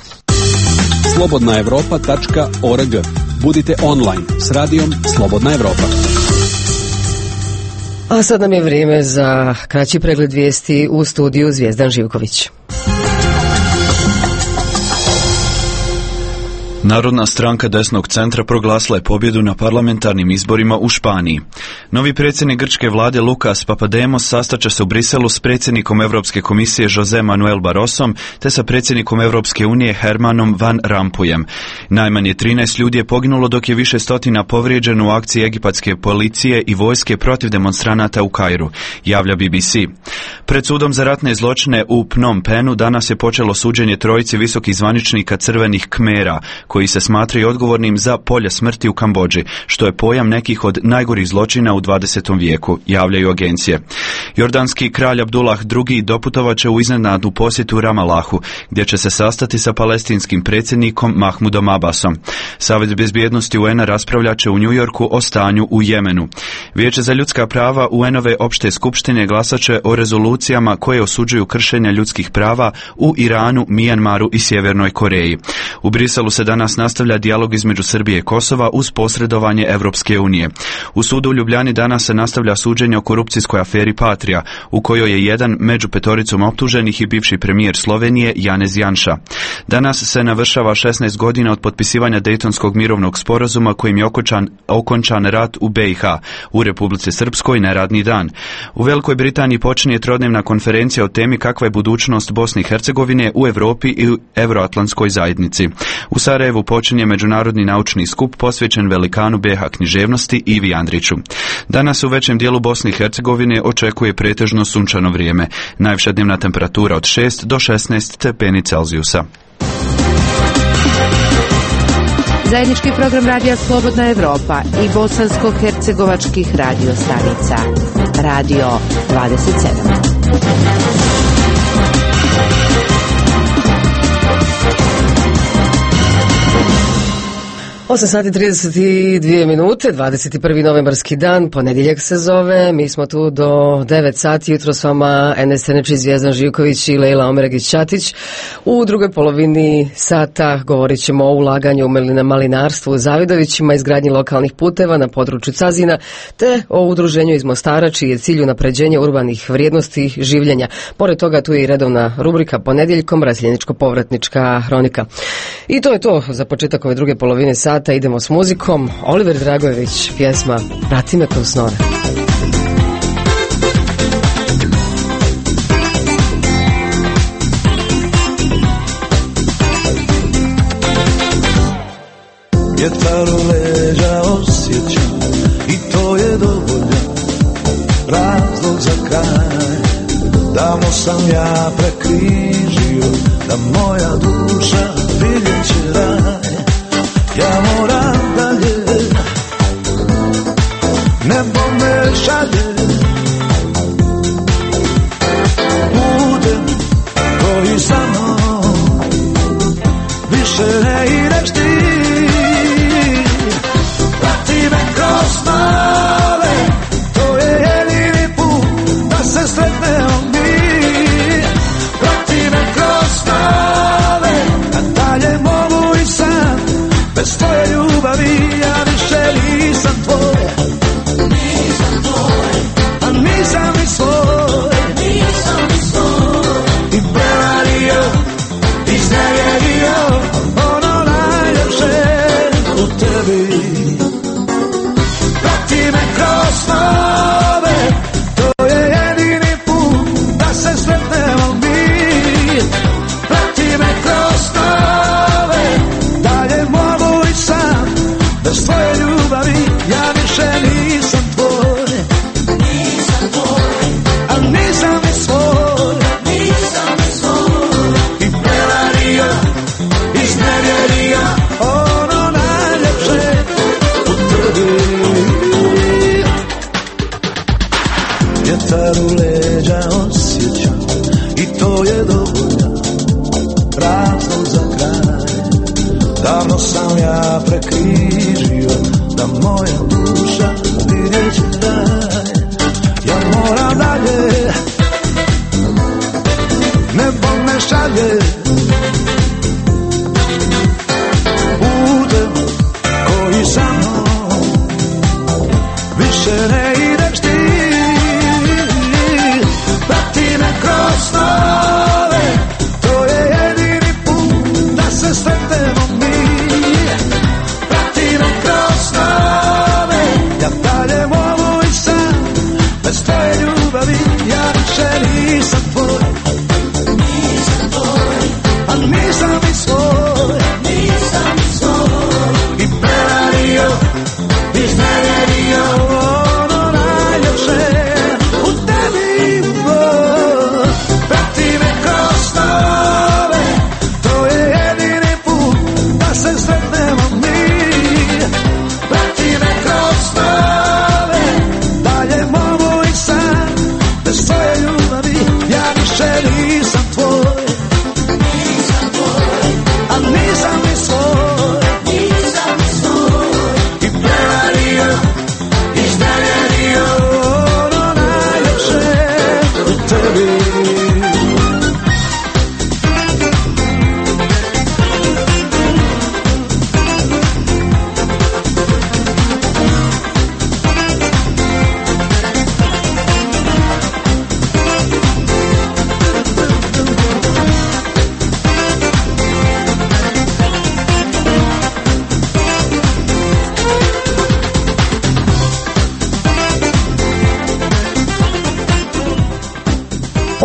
S4: slobodna evropa tačka org. Budite online s radijom Slobodna Evropa.
S1: A sad nam je vrijeme za kraći pregled vijesti u studiju Zvijezdan Živković.
S2: Narodna stranka desnog centra proglasila je pobjedu na parlamentarnim izborima u Španiji. Novi predsjednik grčke vlade Lukas Papademos sastaće se u Briselu s predsjednikom Europske komisije Jose Manuel Barrosom te sa predsjednikom Europske unije Hermanom Van Rompujem. Najmanje trinaest ljudi je poginulo dok je više stotina povrijeđeno u akciji egipatske policije i vojske protiv demonstranata u Kairu, javlja B B C. Pred sudom za ratne zločine u Phnom Penhu danas je počelo suđenje trojici visokih zvaničnika crvenih Kmera, koji se smatraju odgovornim za polja smrti u Kambodži, što je pojam nekih od najgorih zločina u dvadesetom vijeku, javljaju agencije. Jordanski kralj Abdullah drugi doputovat će u iznenadnu posjetu Ramalahu, gdje će se sastati sa palestinskim predsjednikom Mahmudom Abbasom. Savjet bezbjednosti U N-a raspravljat će u New Yorku o stanju u Jemenu. Vijeće za ljudska prava U N-ove opšte skupštine glasat će o rezolucijama koje osuđuju kršenja ljudskih prava u Iranu, Mijanmaru i Sjevernoj Koreji. U Briselu se danas nastavlja dijalog između Srbije i Kosova uz posredovanje Evropske unije. U sudu u Ljubljani danas se nastavlja suđenje o korupcijskoj aferi Patria, u kojoj je jedan među petoricom optuženih i bivši premijer Slovenije Janez Janša. Danas se navršava šesnaest godina od potpisivanja Dejtonskog mirovnog sporazuma kojim je okončan, okončan rat u B i H, u Republici Srpskoj neradni dan. U Velikoj Britaniji počinje trodnevna konferencija o temi kakva je budućnost Bosne i Hercegovine u Europi i u Euroatlantskoj zajednici. U Sarajevu počinje međunarodni naučni skup posvećen velikanu B i H književnosti Ivi Andriću. Danas u većem dijelu Bosne i Hercegovine očekuje pretežno sunčano vrijeme. Najviša dnevna temperatura od šest do šesnaest stepeni Celzijusa.
S3: Zajednički program Radija Slobodna Evropa i bosansko-hercegovačkih radio stanica. Radio dvadeset sedam.
S1: osam sati trideset dvije minute, dvadeset prvi novembarski dan, ponedjeljak se zove, mi smo tu do devet sati, jutro s vama Enes Senečić, Zvijezdan Živković i Lejla Omeregić-Ćatić. U drugoj polovini sata govorit ćemo o ulaganju u malinarstvu u Zavidovićima, izgradnji lokalnih puteva na području Cazina, te o udruženju iz Mostara, čiji je cilj unapređenje urbanih vrijednosti življenja. Pored toga tu je i redovna rubrika ponedjeljkom, raseljeničko-povratnička hronika. I to je to za početak ove druge polovine sata. Idemo s muzikom. Oliver Dragojević, pjesma Prati me kroz snove.
S14: Vjetar u leđa osjećam i to je dovoljan razlog za kraj. Davno sam ja prekrižio da moja duša vidjet će raj. Ja moram dalje, nebo me šalje putem koji sa mnom više ne ideš ti. Prati me kroz snove, to je jedini put da se sretnemo mi. Prati me kroz snove, a dalje mogu i sam. Bez tvoje ljubavi ja više nisam tvoj. Nisam tvoj. A nisam ni svoj. Nisam ni svoj. I prevario, iznevjerio ono najljepše u tebi. Prati me kroz snove, to je jedini put da se sretnemo mi. Prati me kroz snove, dalje mogu i sam. Bez tvoje ljubavi ja više nisam tvoj. Nisam tvoj. A nisam ni svoj. Nisam ni svoj. I prevario, iznevjerio ono najljepše u tebi. Vjetar u leđa osjećam i to je dovoljan razlog za kraj. Davno sam ja prekrižio da moja duša vidjet će raj. Ja moram dalje, nebo me šalje putem koji sa mnom više ne ideš ti. Prati me kroz snove, to je jedini put da se sretnemo mi.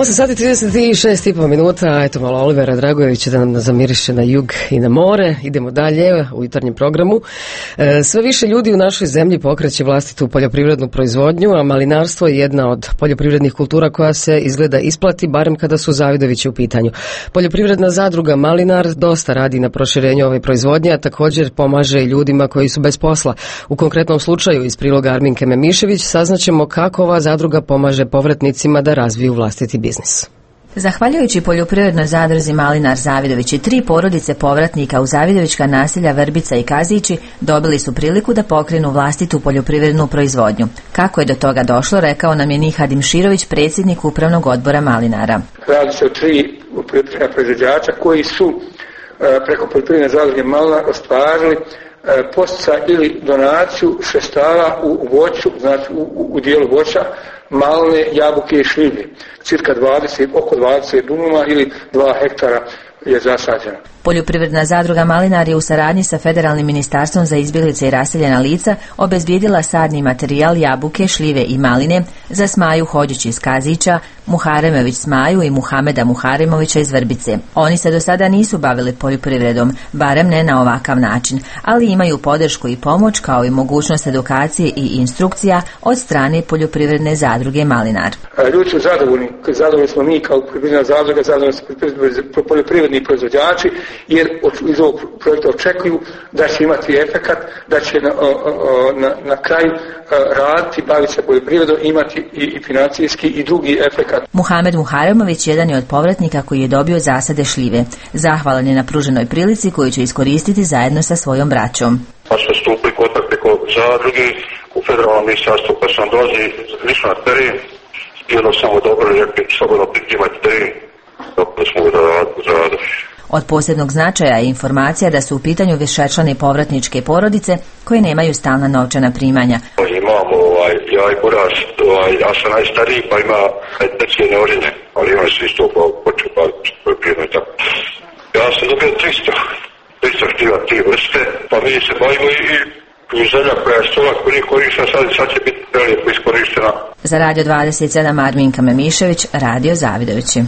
S1: osam sati trideset šest i po minuta, eto malo Olivera Dragojevića da nam zamiriše na jug i na more. Idemo dalje u jutarnjem programu. E, sve više ljudi u našoj zemlji pokreće vlastitu poljoprivrednu proizvodnju, a malinarstvo je jedna od poljoprivrednih kultura koja se izgleda isplati, barem kada su Zavidovići u pitanju. Poljoprivredna zadruga Malinar dosta radi na proširenju ove proizvodnje, a također pomaže i ljudima koji su bez posla. U konkretnom slučaju iz priloga Arminke Memišević saznaćemo kako ova zadruga pomaže povratnicima da razviju vlastiti biznis.
S20: Zahvaljujući poljoprivrednoj zadruzi Malinar Zavidovići, tri porodice povratnika u Zavidovićka naselja Vrbica i Kazići dobili su priliku da pokrenu vlastitu poljoprivrednu proizvodnju. Kako je do toga došlo, rekao nam je Nihad Imširović, predsjednik upravnog odbora Malinara.
S21: Radi se o tri poljoprivredna proizvođača koji su preko poljoprivredne zadruge Malinar ostvarili posticaj ili donaciju sredstava u voću, znači u, u dijelu voća, maline, jabuke i šljive. Cirka dvadeset, oko dvadeset dunuma ili dva hektara je zasađeno.
S20: Poljoprivredna zadruga Malinar je u saradnji sa Federalnim ministarstvom za izbjeglice i raseljena lica obezbijedila sadni materijal jabuke, šljive i maline za Smaju Hođić iz Kazića, Muharemović Smaju i Muhameda Muharemovića iz Vrbice. Oni se do sada nisu bavili poljoprivredom, barem ne na ovakav način, ali imaju podršku i pomoć kao i mogućnost edukacije i instrukcija od strane poljoprivredne zadruge Malinar.
S21: Ljudi su zadovoljni, zadovoljni smo mi kao poljoprivredna zadruga, zadovoljni smo poljoprivredni proizvođači, jer iz ovog projekta očekuju da će imati efekat, da će na, na, na kraju raditi, baviti se poljoprivredom, imati i, i financijski i drugi efekat.
S20: Muhamed Muharemović jedan je od povratnika koji je dobio zasade šljive. Zahvalan je na pruženoj prilici koju će iskoristiti zajedno sa svojom braćom.
S22: Pa smo stupili kontakt preko zadruge u federalnom ministarstvu, pa sam dolazi, išao na teren, bilo samo dobro, rekli slobodno pritimati teren, dok smo da radili.
S20: Od posebnog značaja je informacija da su u pitanju višečlane povratničke porodice koje nemaju stalna novčana primanja.
S22: Imamo ovaj, ja i Buraš, ovaj, ja sam najstariji pa ima decijene orine, ali imali su isto počeo baviti poljoprivredno i tako. Ja sam dobio tristo, tristo štiva ti vrste, pa mi se bavimo i, i zemlja koja je stola koja nije korištena, sad, sad će biti prelijepo iskorištena.
S20: Za Radio dvadeset sedam Arminka Memišević, Radio Zavidovići.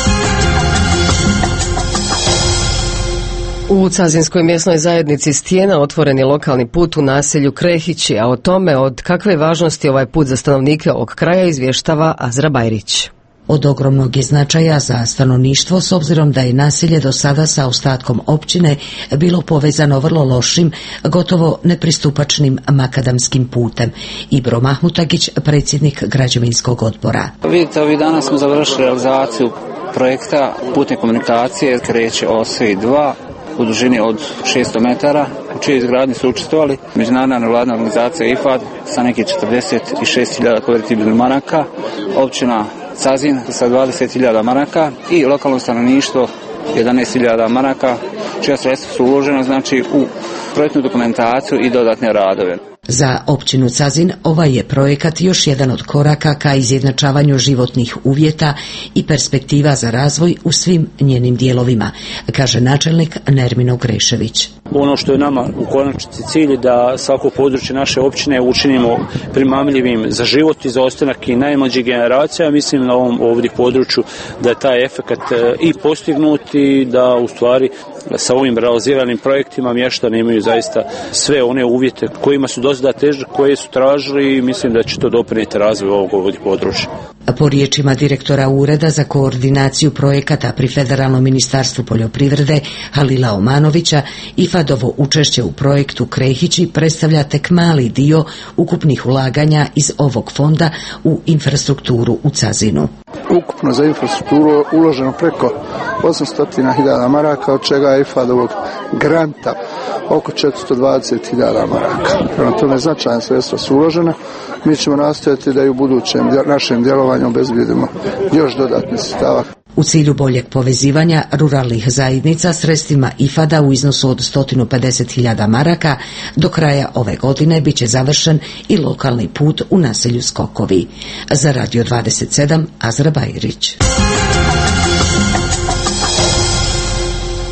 S1: U Cazinskoj mjesnoj zajednici Stijena otvoren je lokalni put u naselju Krehići, a o tome od kakve je važnosti ovaj put za stanovnike ovog kraja izvještava Azra Bajrić.
S23: Od ogromnog je značaja za stanovništvo s obzirom da je naselje do sada sa ostatkom općine bilo povezano vrlo lošim, gotovo nepristupačnim makadamskim putem. Ibro Mahmutagić, predsjednik građevinskog odbora.
S24: Vidite, ovih dana smo završili realizaciju projekta putne komunikacije kreće O S I dva u dužini od šesto metara, u čijoj izgradnji su učestvovali međunarodna nevladina organizacija I F A D sa nekih četrdeset šest hiljada konvertibilnih maraka, općina Cazin sa dvadeset hiljada maraka i lokalno stanovništvo jedanaest hiljada maraka, čija sredstva su uložena znači u projektnu dokumentaciju i dodatne radove.
S23: Za općinu Cazin ovaj je projekat još jedan od koraka ka izjednačavanju životnih uvjeta i perspektiva za razvoj u svim njenim dijelovima, kaže načelnik Nermino Grešević.
S25: Ono što je nama u konačnici cilj da svako područje naše općine učinimo primamljivim za život i za ostanak i najmlađih generacija. Mislim na ovom ovdje području da je taj efekat i postignut i da u stvari sa ovim realiziranim projektima mještani imaju zaista sve one uvjete kojima su dosada težili, koje su tražili i mislim da će to doprinijeti razvoju ovog ovdje područja.
S23: Po riječima direktora Ureda za koordinaciju projekata pri Federalnom ministarstvu poljoprivrede Halila Omanovića, I F A D-ovo učešće u projektu Krehići predstavlja tek mali dio ukupnih ulaganja iz ovog fonda u infrastrukturu u Cazinu.
S26: Ukupno za infrastrukturu uloženo preko osamsto hiljada maraka, od čega je I F A D-ovog granta oko četiristo dvadeset hiljada maraka. Prema tome značajna sredstva su uložena. Mi ćemo nastojati da i u budućem našem djelovanju obezbijedimo još dodatne sredstava.
S23: U cilju boljeg povezivanja ruralnih zajednica sredstvima I F A D-a u iznosu od sto pedeset hiljada maraka do kraja ove godine bit će završen i lokalni put u naselju Skokovi. Za Radio dvadeset sedam Azra Bajrić.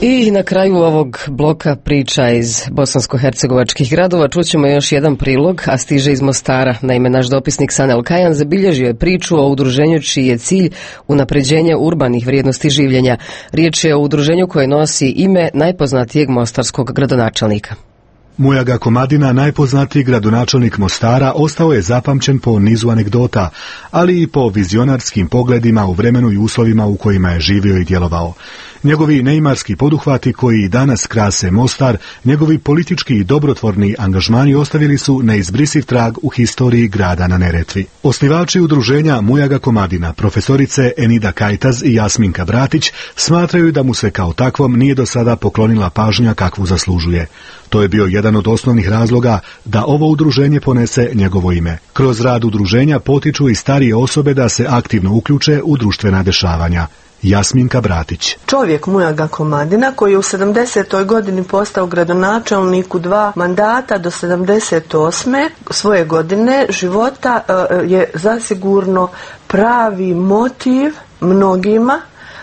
S1: I na kraju ovog bloka priča iz bosansko-hercegovačkih gradova čućemo još jedan prilog, a stiže iz Mostara. Naime, naš dopisnik Sanel Kajan zabilježio je priču o udruženju čiji je cilj unapređenje urbanih vrijednosti življenja. Riječ je o udruženju koje nosi ime najpoznatijeg mostarskog gradonačelnika.
S6: Mujaga Komadina, najpoznatiji gradonačelnik Mostara, ostao je zapamćen po nizu anegdota, ali i po vizionarskim pogledima u vremenu i uslovima u kojima je živio i djelovao. Njegovi neimarski poduhvati koji i danas krase Mostar, njegovi politički i dobrotvorni angažmani ostavili su neizbrisiv trag u historiji grada na Neretvi. Osnivači udruženja Mujaga Komadina, profesorice Enida Kajtaz i Jasminka Bratić, smatraju da mu se kao takvom nije do sada poklonila pažnja kakvu zaslužuje. To je bio jedan od osnovnih razloga da ovo udruženje ponese njegovo ime. Kroz rad udruženja potiču i starije osobe da se aktivno uključe u društvena dešavanja. Jasminka Bratić.
S7: Čovjek Mujaga Komadina, koji je u sedamdesetoj godini postao gradonačelnik u dva mandata do sedamdeset osme svoje godine života, je zasigurno pravi motiv mnogima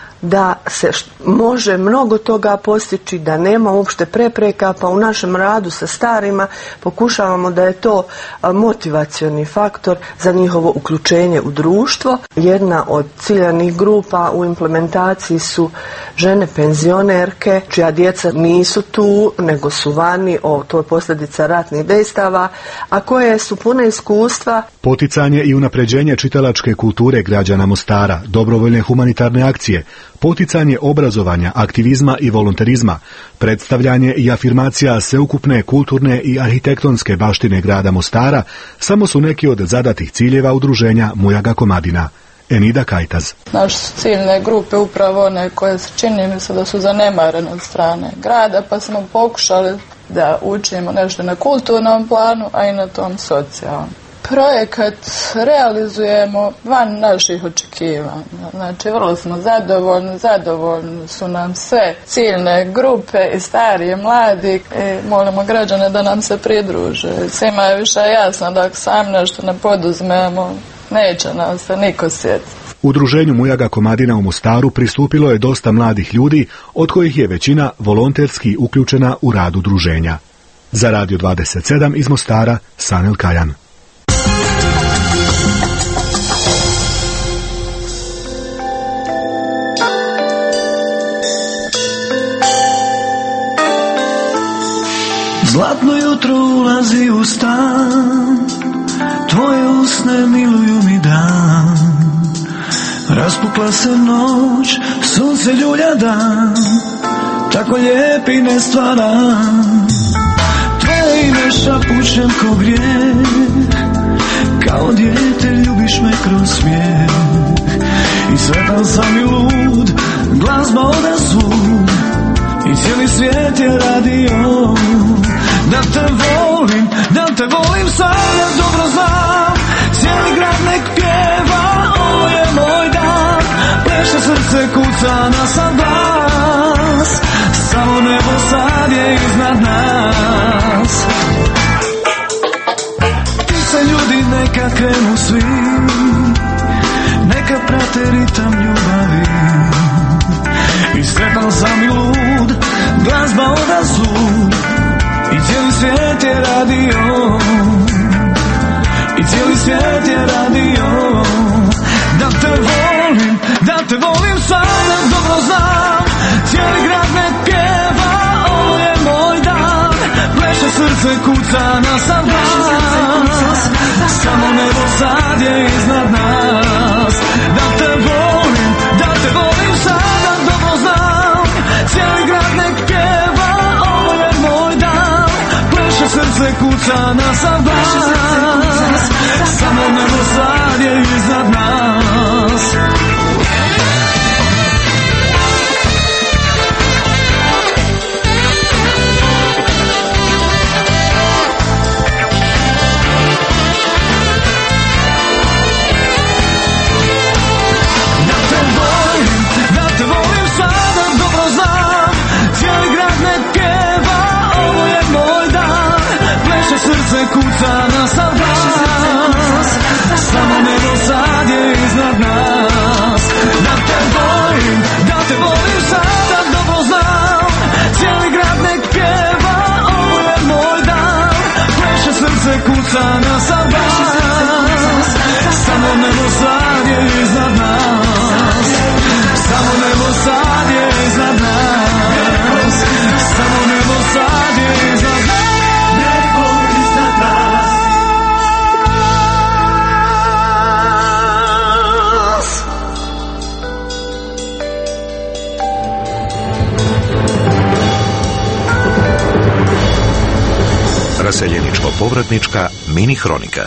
S7: da se može mnogo toga postići, da nema uopšte prepreka, pa u našem radu sa starima pokušavamo da je to motivacioni faktor za njihovo uključenje u društvo. Jedna od ciljanih grupa u implementaciji su žene penzionerke, čija djeca nisu tu, nego su vani, o, to je posljedica ratnih dejstava, a koje su pune iskustva.
S6: Poticanje i unapređenje čitalačke kulture građana Mostara, dobrovoljne humanitarne akcije, poticanje obrazovanja, aktivizma i volonterizma, predstavljanje i afirmacija sveukupne kulturne i arhitektonske baštine grada Mostara samo su neki od zadatih ciljeva udruženja Mujaga Komadina. Enida Kajtaz.
S8: Naše su ciljne grupe upravo one koje se čini mi se da su zanemarene od strane grada, pa smo pokušali da učimo nešto na kulturnom planu, a i na tom socijalnom. Projekat realizujemo van naših očekivanja. Znači, vrlo smo zadovoljni, zadovoljni su nam sve ciljne grupe i stari i mladi i molimo građane da nam se pridruže. Svima je više jasno da ako sam nešto ne poduzmemo, neće nas se niko sjetiti.
S6: Udruženju Mujaga Komadina u Mostaru pristupilo je dosta mladih ljudi, od kojih je većina volonterski uključena u rad udruženja. Za Radio dvadeset sedam iz Mostara, Sanel Kajan.
S14: Zlatno jutro ulazi u stan, tvoje usne miluju mi dan. Raspukla se noć, sunce ljulja dan, tako lijepi ne stvaram. Tvoje ime šapućem ko grijeh, kao dijete ljubiš me kroz smijeh. I sretan sam i lud, glazba oda zvuk, i cijeli svijet je radio. Da te volim, da te volim, sad ja dobro znam. Cijeli grad nek pjeva, ovo je moj dan. Pleše srce, kuca na sam glas, samo nebo sad je iznad nas. Ti se ljudi neka krenu svi, neka prate ritam ljubavi. I sretan sam i lud, glazba oda zvuk, i cijeli svijet je radio, i cijeli svijet je radio. Da te volim, da te volim, sada dobro znam. Cijeli grad nek pjeva, ovo je moj dan. Pleše srce, kuca na sam glas, samo nebo sad je iznad nas. Da te volim, da te volim, sada dobro znam. Cijeli grad nek pjeva, ovo je moj dan. Pleše srce, kuca na sam glas, samo nebo sad je iznad nas. Kuca sanjao sam vas, samo nebo sad je iznad nas, samo nebo sad je iznad nas, samo nebo sad je iznad nas, nebo iznad nas.
S5: Raseljeničko-povratnička mini hronika.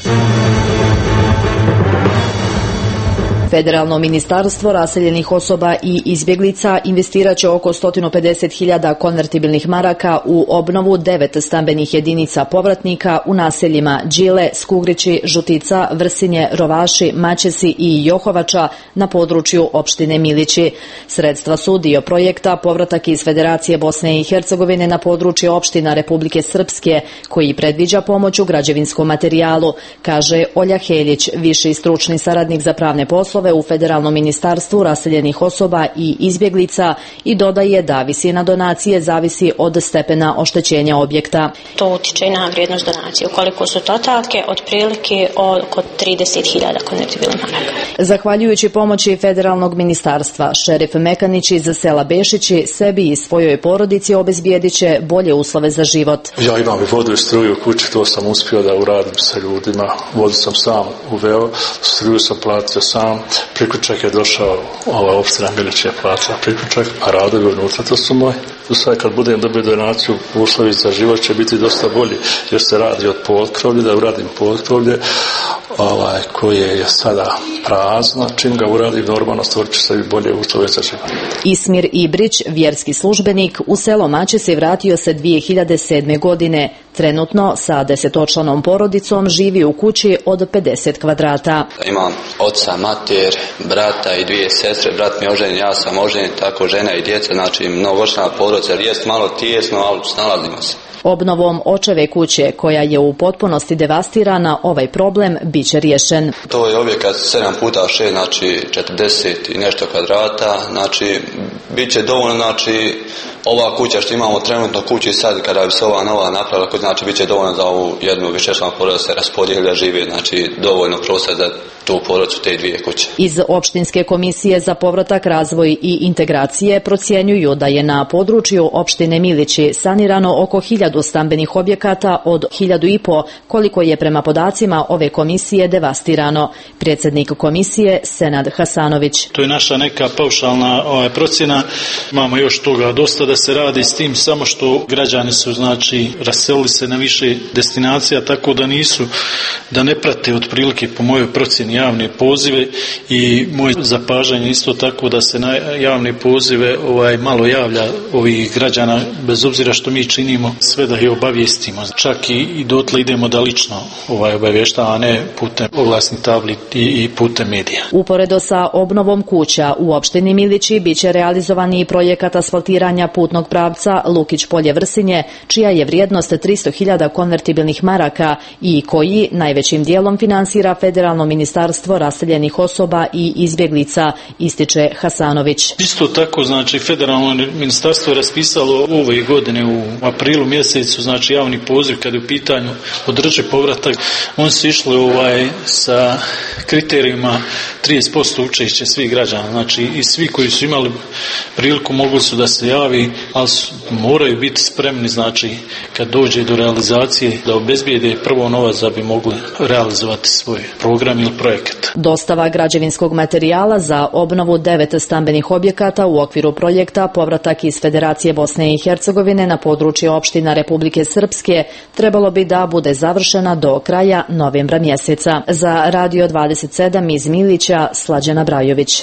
S9: Federalno ministarstvo raseljenih osoba i izbjeglica investirat će oko sto pedeset hiljada konvertibilnih maraka u obnovu devet stambenih jedinica povratnika u naseljima Đile, Skugrići, Žutica, Vrsinje, Rovaši, Mačesi i Johovača na području opštine Milići. Sredstva su dio projekta Povratak iz Federacije Bosne i Hercegovine na područje opština Republike Srpske, koji predviđa pomoć u građevinskom materijalu, kaže Olja Heljić, viši stručni saradnik za pravne poslove u Federalnom ministarstvu raseljenih osoba i izbjeglica, i dodaje da visina donacije zavisi od stepena oštećenja objekta.
S10: To utiče na vrijednost donacije. Ukoliko su to tatke, otprilike oko trideset hiljada konvertibilnih maraka.
S9: Zahvaljujući pomoći Federalnog ministarstva, šerif Mekanić iz sela Bešići sebi i svojoj porodici obezbijedit će bolje uslove za život.
S11: Ja imam i vodu i struju u kući, to sam uspio da uradim sa ljudima. Vodu sam sam uveo, struju sam platio sam. Priključak je došao, ova opština Milić je platila priključak, a radovi unutra to su moji. Sad kad budem dobio donaciju, uslovi za život će biti dosta bolji, jer se radi od potkrovlje, da uradim potkrovlje ovaj, koje je sada prazno. Čim ga uradim, normalno stvorit će se bolje uslove za život.
S9: Ismir Ibrić, vjerski službenik, u selo Mačesi vratio se dvije hiljade sedme. godine. Trenutno sa desetočlanom porodicom živi u kući od pedeset kvadrata.
S12: Imam oca, mater, brata i dvije sestre. Brat mi je oženjen, ja sam oženjen, tako žena i djeca, znači mnogočlana porodica. Jest malo tijesno, ali snalazimo se.
S9: Obnovom očeve kuće, koja je u potpunosti devastirana, ovaj problem bit će riješen.
S12: To je objekat sedam puta šest, znači četrdeset i nešto kvadrata, znači bit će dovoljno, znači ova kuća što imamo trenutno kući sad, kada bi se ova nova napravila, znači bit će dovoljno za ovu jednu višečlanu porodicu se raspodijeli da živi, znači dovoljno prostor za tu porodicu, te dvije kuće.
S9: Iz Opštinske komisije za povratak, razvoj i integracije procjenjuju da je na području opštine Milići sanirano oko hiljadu stambenih objekata od hiljadu i po, koliko je prema podacima ove komisije devastirano. Predsjednik komisije Senad Hasanović.
S13: To je naša neka paušalna ovaj, procjena. Imamo još toga dosta da se radi s tim, samo što građani su znači raselili se na više destinacija, tako da nisu, da ne prate otprilike po mojoj procjeni javne pozive, i moje zapažanje isto tako da se na javne pozive ovaj malo javlja ovih građana, bez obzira što mi činimo sve da ih obavijestimo. Čak i, i dotle idemo da lično ovaj obavještava, a ne putem oglasnih tabli i, i putem medija.
S9: Uporedo sa obnovom kuća u opštini Milići biće realizovani i projekat asfaltiranja putnog pravca Lukić Polje Vrsinje, čija je vrijednost tristo hiljada konvertibilnih maraka i koji najvećim dijelom finansira Federalno ministarstvo raseljenih osoba i izbjeglica, ističe Hasanović.
S13: Isto tako, znači, Federalno ministarstvo je raspisalo ove godine u aprilu mjesecu, znači javni poziv kada je u pitanju održiv povratak. On su išli ovaj, sa kriterijima trideset posto učešće svih građana, znači i svi koji su imali priliku mogli su da se javi, ali su, moraju biti spremni, znači kad dođe do realizacije da obezbijede prvo novac da bi mogli realizovati svoj program ili projekat.
S9: Dostava građevinskog materijala za obnovu devet stambenih objekata u okviru projekta Povratak iz Federacije Bosne i Hercegovine na područje opština Republike Srpske trebalo bi da bude završena do kraja novembra mjeseca. Za Radio dvadeset sedam iz Milića, Slađana Brajović.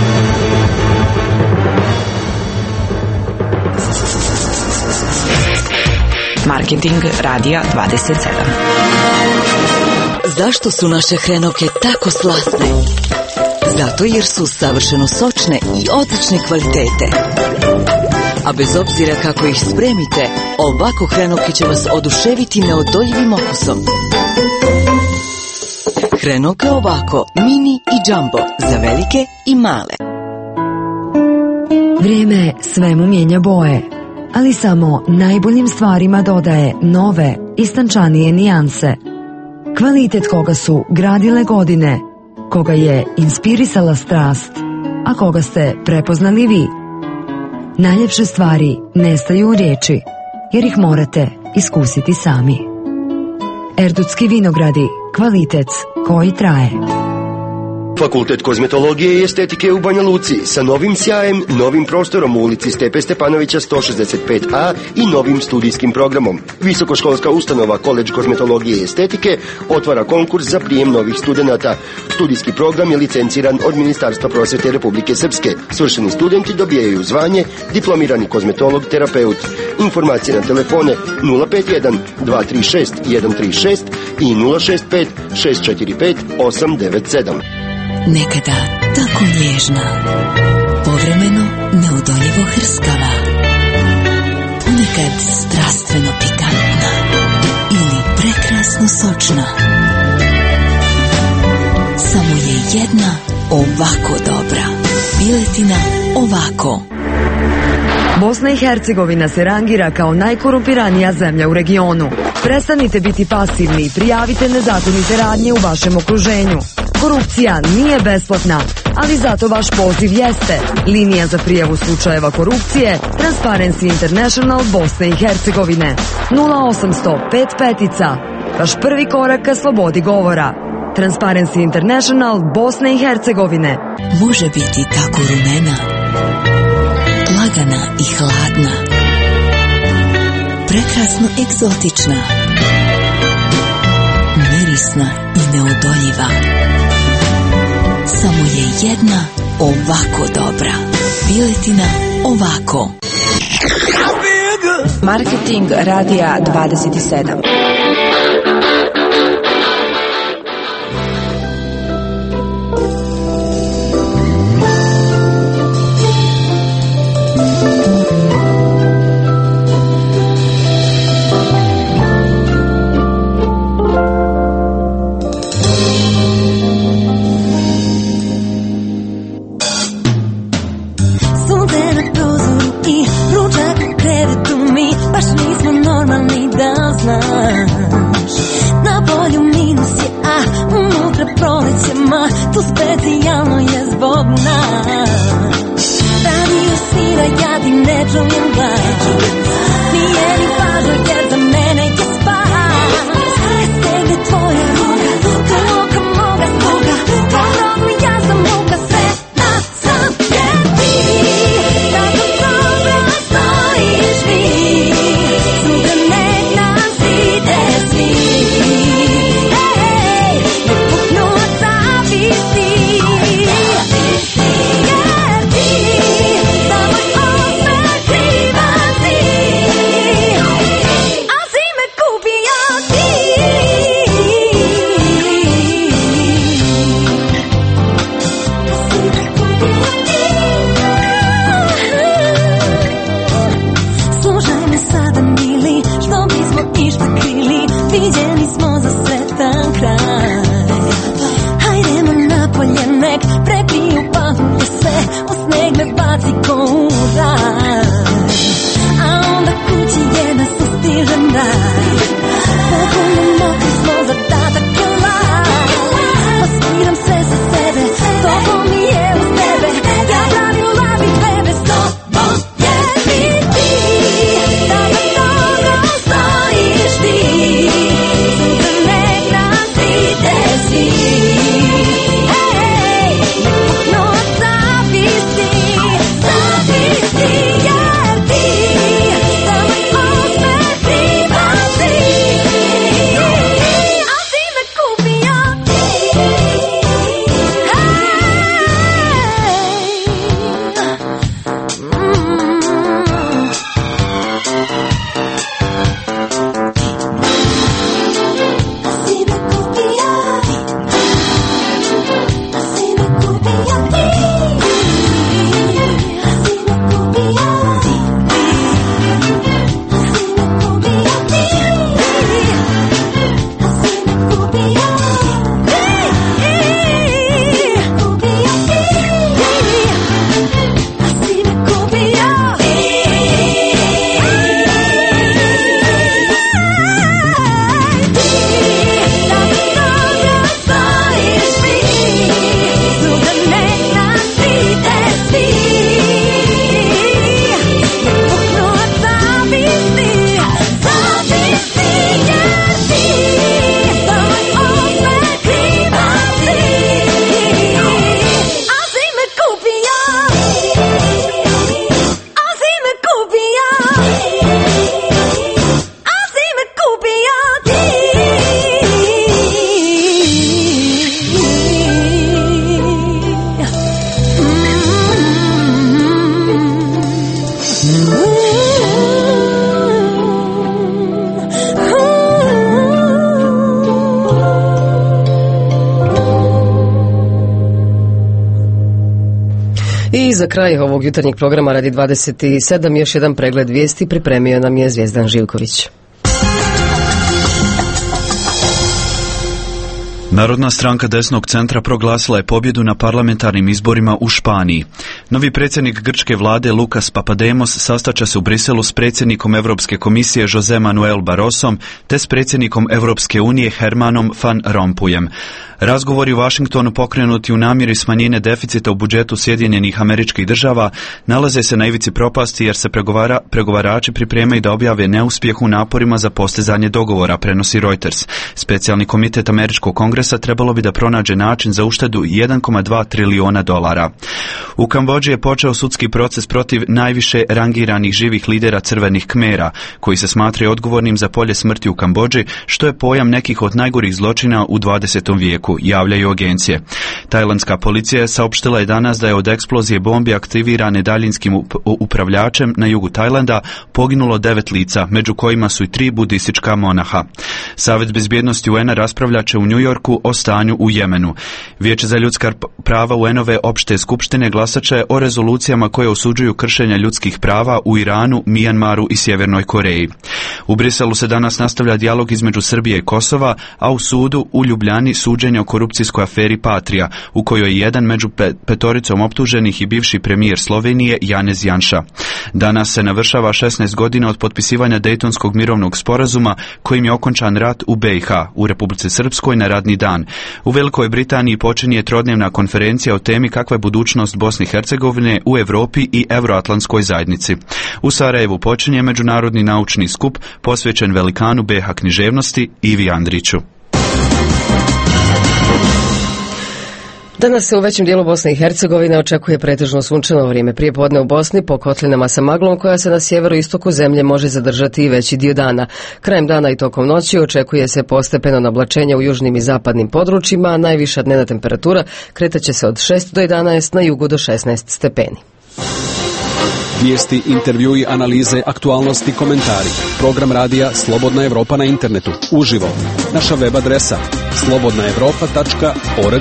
S27: Marketing Radija dvadeset sedam.
S28: Zašto su naše hrenovke tako slatne? Zato jer su savršeno sočne i odlične kvalitete. A bez obzira kako ih spremite, ovako hrenovke će vas oduševiti neodoljivim okusom. Hrenovke ovako, mini i džambo, za velike i male.
S29: Vrijeme svemu mijenja boje, ali samo najboljim stvarima dodaje nove, istančanije nijanse. Kvalitet koga su gradile godine, koga je inspirisala strast, a koga ste prepoznali vi. Najljepše stvari nestaju u riječi, jer ih morate iskusiti sami. Erdutski vinogradi, kvalitet koji traje.
S2: Fakultet kozmetologije i estetike u Banja Luci sa novim sjajem, novim prostorom u ulici Stepe Stepanovića sto šezdeset pet a i novim studijskim programom. Visokoškolska ustanova Koledž kozmetologije i estetike otvara konkurs za prijem novih studenata. Studijski program je licenciran od Ministarstva prosvete Republike Srpske. Svršeni studenti dobijaju zvanje diplomirani kozmetolog terapeut. Informacije na telefone nula pet jedan dva tri šest jedan tri šest i nula šest pet šest četiri pet osam devet sedam.
S28: Nekada tako nježna, povremeno neodoljivo hrskava, ponekad strastveno pikantna ili prekrasno sočna. Samo je jedna ovako dobra. Piletina ovako.
S29: Bosna i Hercegovina se rangira kao najkorumpiranija zemlja u regionu. Prestanite biti pasivni i prijavite nezakonite radnje u vašem okruženju. Korupcija nije besplatna, ali zato vaš poziv jeste. Linija za prijavu slučajeva korupcije Transparency International Bosne i Hercegovine. nula osamsto pet petica. Vaš prvi korak ka slobodi govora. Transparency International Bosne i Hercegovine.
S28: Može biti tako rumena, lagana i hladna, prekrasno egzotična, mirisna i neodoljiva. Samo je jedna ovako dobra. Piletina ovako.
S27: Marketing radija dvadeset sedam.
S3: Baš nismo normalni, da znam.
S1: za kraj ovog jutarnjeg programa radi dvadeset sedam još jedan pregled vijesti pripremio nam je Zvijezdan Živković.
S3: Narodna stranka desnog centra proglasila je pobjedu na parlamentarnim izborima u Španiji. Novi predsjednik grčke vlade Lukas Papademos sastaće se u Briselu s predsjednikom Europske komisije José Manuel Barrosom te s predsjednikom Europske unije Hermanom Van Rompuyem. Razgovori u Washingtonu pokrenuti u namjeri smanjenja deficita u budžetu Sjedinjenih Američkih Država nalaze se na ivici propasti jer se pregovara, pregovarači pripremaju da objave neuspjeh u naporima za postizanje dogovora, prenosi Reuters. Specijalni komitet Američkog kongresa trebalo bi da pronađe način za uštedu jedan zarez dva trilijona dolara. U Kambodži je počeo sudski proces protiv najviše rangiranih živih lidera crvenih Kmera, koji se smatraju odgovornim za polje smrti u Kambodži, što je pojam nekih od najgorih zločina u dvadesetom vijeku, javljaju agencije. Tajlandska policija je saopštila je danas da je od eksplozije bombi aktivirane daljinskim upravljačem na jugu Tajlanda poginulo devet lica, među kojima su i tri budistička monaha. Savjet bezbjednosti U N-a raspravljaće u New Yorku o stanju u Jemenu. Vijeće za ljudska prava U N-ove opšte skupštine glasaće o rezolucijama koje osuđuju kršenja ljudskih prava u Iranu, Mijanmaru i Sjevernoj Koreji. U Briselu se danas nastavlja dijalog između Srbije i Kosova, a u sudu u Ljubljani suđenje o korupcijskoj aferi Patria, u kojoj je jedan među petoricom optuženih i bivši premijer Slovenije Janez Janša. Danas se navršava šesnaest godina od potpisivanja Dejtonskog mirovnog sporazuma kojim je okončan rat u B i H, u Republici Srpskoj na radni dan. U Velikoj Britaniji počinje trodnevna konferencija o temi kakva je budućnost Bosne i Hercegovine u Europi i Euroatlantskoj zajednici. U Sarajevu počinje međunarodni naučni skup posvećen velikanu B i H književnosti Ivi Andriću.
S1: Danas se u većem dijelu Bosne i Hercegovine očekuje pretežno sunčano vrijeme. Prije podne u Bosni po kotlinama sa maglom koja se na sjeveroistoku zemlje može zadržati i veći dio dana. Krajem dana i tokom noći očekuje se postepeno nablačenje u južnim i zapadnim područjima, a najviša dnevna temperatura kretaće se od šest do jedanaest, na jugu do šesnaest stepeni.
S4: Vijesti, intervjui, analize, aktualnosti, komentari. Program radija Slobodna Evropa na internetu. Uživo. Naša web adresa slobodna evropa tačka org.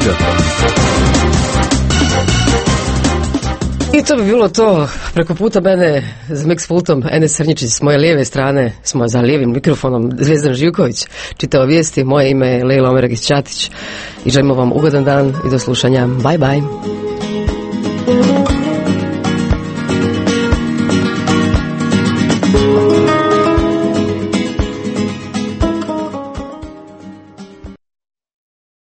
S1: I to bi bilo to. Preko puta mene za mix pultom Enes Srnjičić, s moje lijeve strane smo za lijevim mikrofonom Zvijezdan Živković. Čitao vijesti, moje ime je Lejla Omeragić Ćatić i želimo vam ugodan dan i do slušanja. Bye bye.